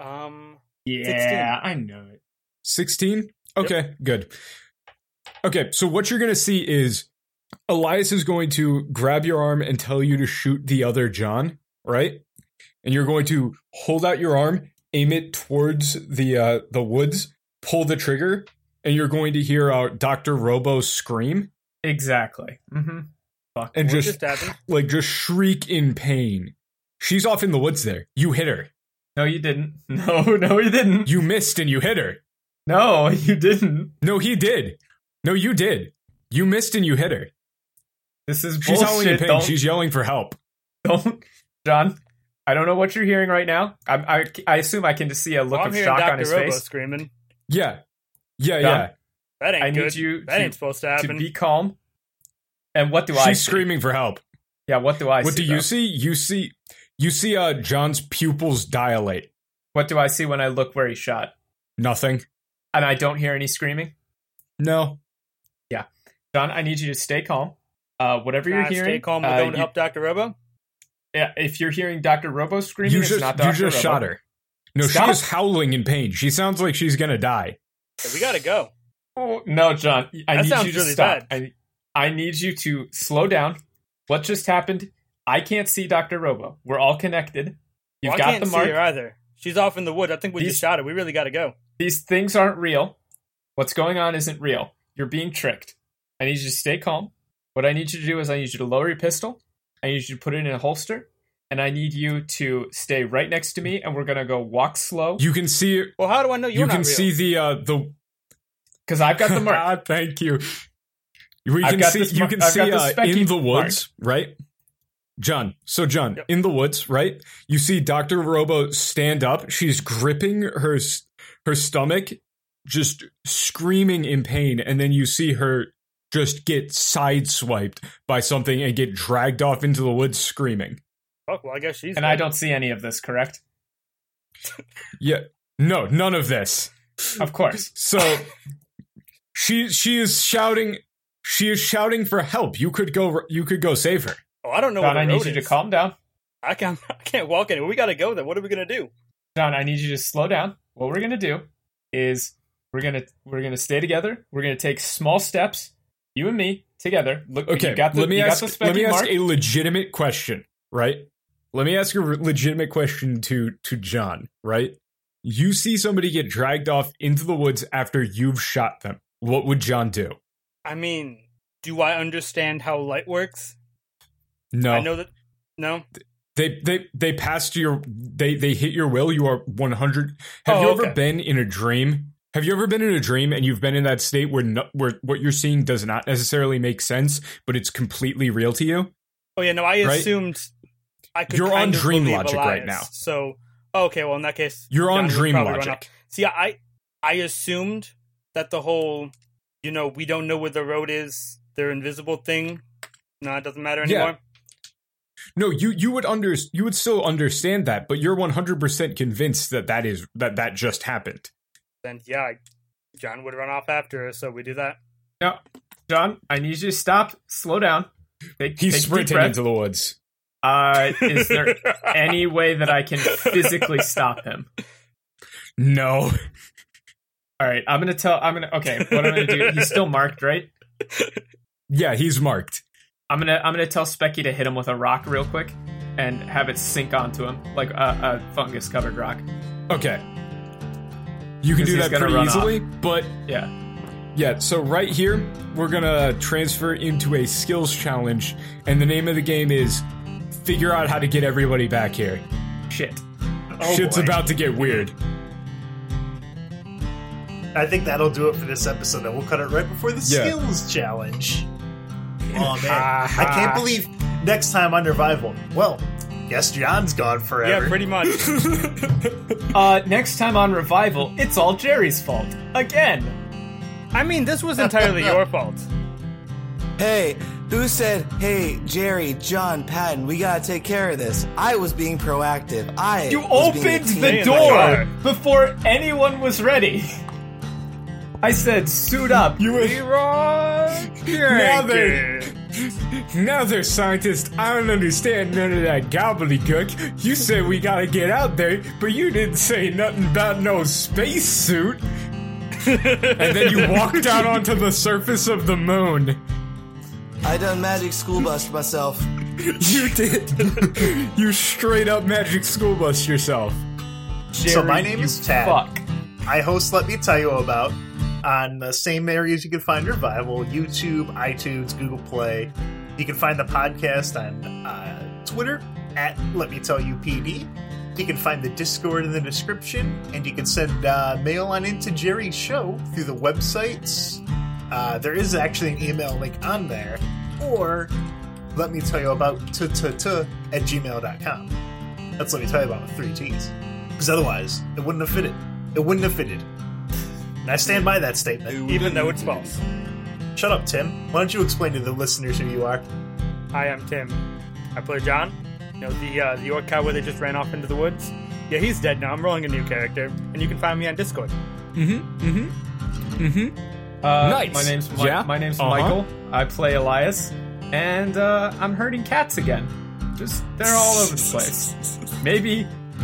Yeah, 16. I know it. 16? Okay, good. Okay, so what you're going to see is Elias is going to grab your arm and tell you to shoot the other John, right? And you're going to hold out your arm, aim it towards the woods, pull the trigger, and you're going to hear Dr. Robo scream Exactly. Mm-hmm. Fuck. and What just just happened? just shriek in pain. She's off in the woods there. You hit her. No, you didn't. No, you didn't. You missed and you hit her. No, you didn't. No, he did. No, you did. You missed and you hit her. This is She's howling in bullshit. pain. Don't, She's yelling for help. don't, John. I don't know what you're hearing right now. I assume I can just see a look I'm of hearing shock Dr. on his Robo face. screaming. Yeah. John, That ain't I good. need you that ain't supposed to to happen. be calm. And what do I She's see? screaming for help. Yeah, what do I What see? do you though? see? You see John's pupils dilate. What do I see when I look where he shot? Nothing. And I don't hear any screaming? No. John, I need you to stay calm. Whatever you're Nah, hearing. Stay calm. We're going to help Dr. Robo. Yeah, if you're hearing Dr. Robo screaming, You it's just not Dr. Robo. shot her. No, Stop. she is howling in pain. She sounds like she's gonna die. Hey, we got to go. Oh, no, John. I That need sounds you to really stop. bad. I need you to slow down. What just happened? I can't see Dr. Robo. We're all connected. You've Well, I got can't the see mark. her either. She's off in the woods. I think we These- just shot her. We really got to go. These things aren't real. What's going on isn't real. You're being tricked. I need you to stay calm. What I need you to do is I need you to lower your pistol. I need you to put it in a holster. And I need you to stay right next to me, and we're going to go walk slow. You can see. Well, how do I know you're You not can real? see the. Because I've got the mark. Ah, thank you. We I've can got see. this You mark- can I've got see the specky in the mark. woods, right? John. So John, Yep. in the woods, right? You see Dr. Robo stand up. She's gripping her stomach, just screaming in pain, and then you see her just get sideswiped by something and get dragged off into the woods screaming. Fuck, well, I guess she's And I don't see any of this, correct? Yeah. No, none of this. Of course. So she is shouting. She is shouting for help. You could go save her. Oh, I don't know John, where I the need road you to is. calm down. I can't walk anywhere. We got to go then. What are we going to do? John, I need you to slow down. What we're gonna do is we're gonna stay together. We're gonna take small steps, you and me together. Look, Okay, you got the, let me you ask. got the Let me specky ask mark. a legitimate question, right? Let me ask a legitimate question to John, right? You see somebody get dragged off into the woods after you've shot them. What would John do? I mean, do I understand how light works? No, I know that. No. they passed your. They hit your will. You are 100. Have Oh, you ever okay. been in a dream Have you ever been in a dream and you've been in that state where what you're seeing does not necessarily make sense, but it's completely real to you? Oh yeah, no, I Right? assumed I could. You're kind on of dream believe logic Elias. right now. So okay, well in that case, You're on John would dream probably run logic. off. See, I assumed that the whole, we don't know where the road is, they're invisible thing. No, it doesn't matter Yeah. anymore. No, you would still understand that, but you're 100% convinced that just happened. Then yeah, John would run off after us, so we do that. No, John, I need you to stop. Slow down. Take He's a deep sprinting breath. into the woods. Is there any way that I can physically stop him? No. All right, okay, what I'm gonna do, he's still marked, right? Yeah, he's marked. I'm gonna tell Specky to hit him with a rock real quick and have it sink onto him, like a fungus covered rock. Okay. You can Because do he's that gonna pretty run easily, but Yeah. so right here, we're gonna transfer into a skills challenge, and the name of the game is figure out how to get everybody back here. Shit. Oh, Shit's boy. about to get weird. I think that'll do it for this episode, and we'll cut it right before the Yeah. skills challenge. Oh man, I can't believe next time on Revival. Well, guess John's gone forever. Yeah, pretty much. Next time on Revival, it's all Jerry's fault. Again. I mean, this was entirely your fault. Hey, who said, hey, Jerry, John, Patton, we gotta take care of this? I was being proactive. You was being a opened team the in the door car. before anyone was ready. I said, suit up. You were now Yankee. they're scientists. I don't understand none of that gobbledygook. You said we gotta get out there, but you didn't say nothing about no spacesuit. And then you walked out onto the surface of the moon. I done magic school bus myself. You did. You straight up magic school bus yourself. So my Jerry, name you is Tad. Fuck. I host Let Me Tell You About on the same areas you can find Revival: YouTube, iTunes, Google Play. You can find the podcast on Twitter at Let Me Tell You PD. You can find the Discord in the description, and you can send mail on into Jerry's show through the websites. There is actually an email link on there, or Let Me Tell You About at gmail.com. That's Let Me Tell You About with 3 T's. Because otherwise, it wouldn't have fitted. It wouldn't have fitted. And I stand by that statement. Even though it's false. Shut up, Tim. Why don't you explain to the listeners who you are? Hi, I'm Tim. I play John. The orc cowboy that just ran off into the woods. Yeah, he's dead now. I'm rolling a new character, and you can find me on Discord. Nice. My name's Yeah? Michael. I play Elias, and I'm herding cats again. They're all over the place. Maybe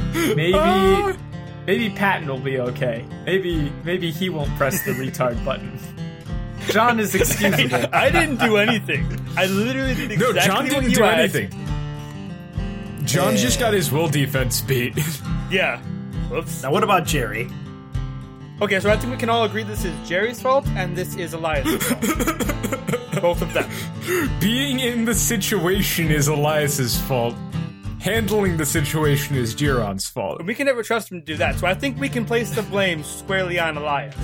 Patton will be okay. Maybe he won't press the retard button. John is excusable. I didn't do anything. I literally did exactly No, John what didn't you do asked. anything. John just got his will defense beat. Yeah. Whoops. Now, what about Jerry? Okay, so I think we can all agree this is Jerry's fault, and this is Elias' fault. Both of them. Being in the situation is Elias's fault. Handling the situation is Jiron's fault. We can never trust him to do that, so I think we can place the blame squarely on Elias.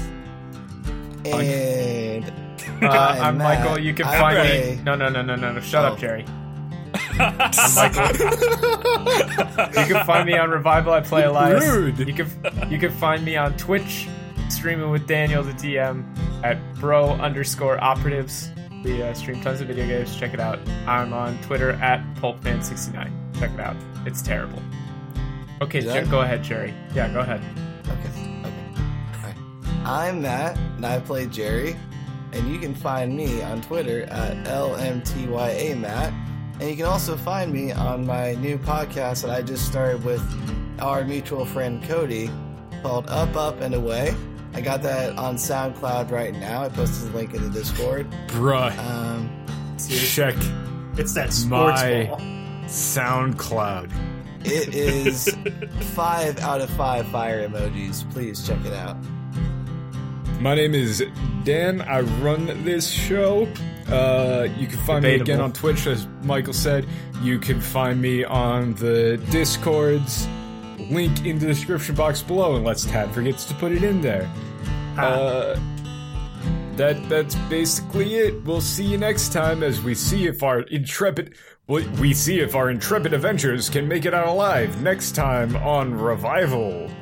And I'm Matt. Michael. You can I find play- me. No. Shut Oh. up, Jerry. I'm Michael. You can find me on Revival. I play Elias. Rude. You can find me on Twitch, streaming with Daniel the DM at bro_operatives. We stream tons of video games. Check it out. I'm on Twitter at pulpman69. Check it out. It's terrible. Okay, Yeah? go ahead, Jerry. Yeah, go ahead. Okay. Alright. I'm Matt, and I play Jerry. And you can find me on Twitter at LMTYAMatt. And you can also find me on my new podcast that I just started with our mutual friend Cody called Up, Up, and Away. I got that on SoundCloud right now. I posted the link in the Discord. Bruh. Check It's that sports My- ball. SoundCloud. It is 5 out of 5 fire emojis. Please check it out. My name is Dan. I run this show. You can find me again Debatable. on Twitch, as Michael said. You can find me on the Discords. Link in the description box below, unless Tad forgets to put it in there. That's basically it. We'll see you next time as we see if our intrepid adventurers can make it out alive next time on Revival.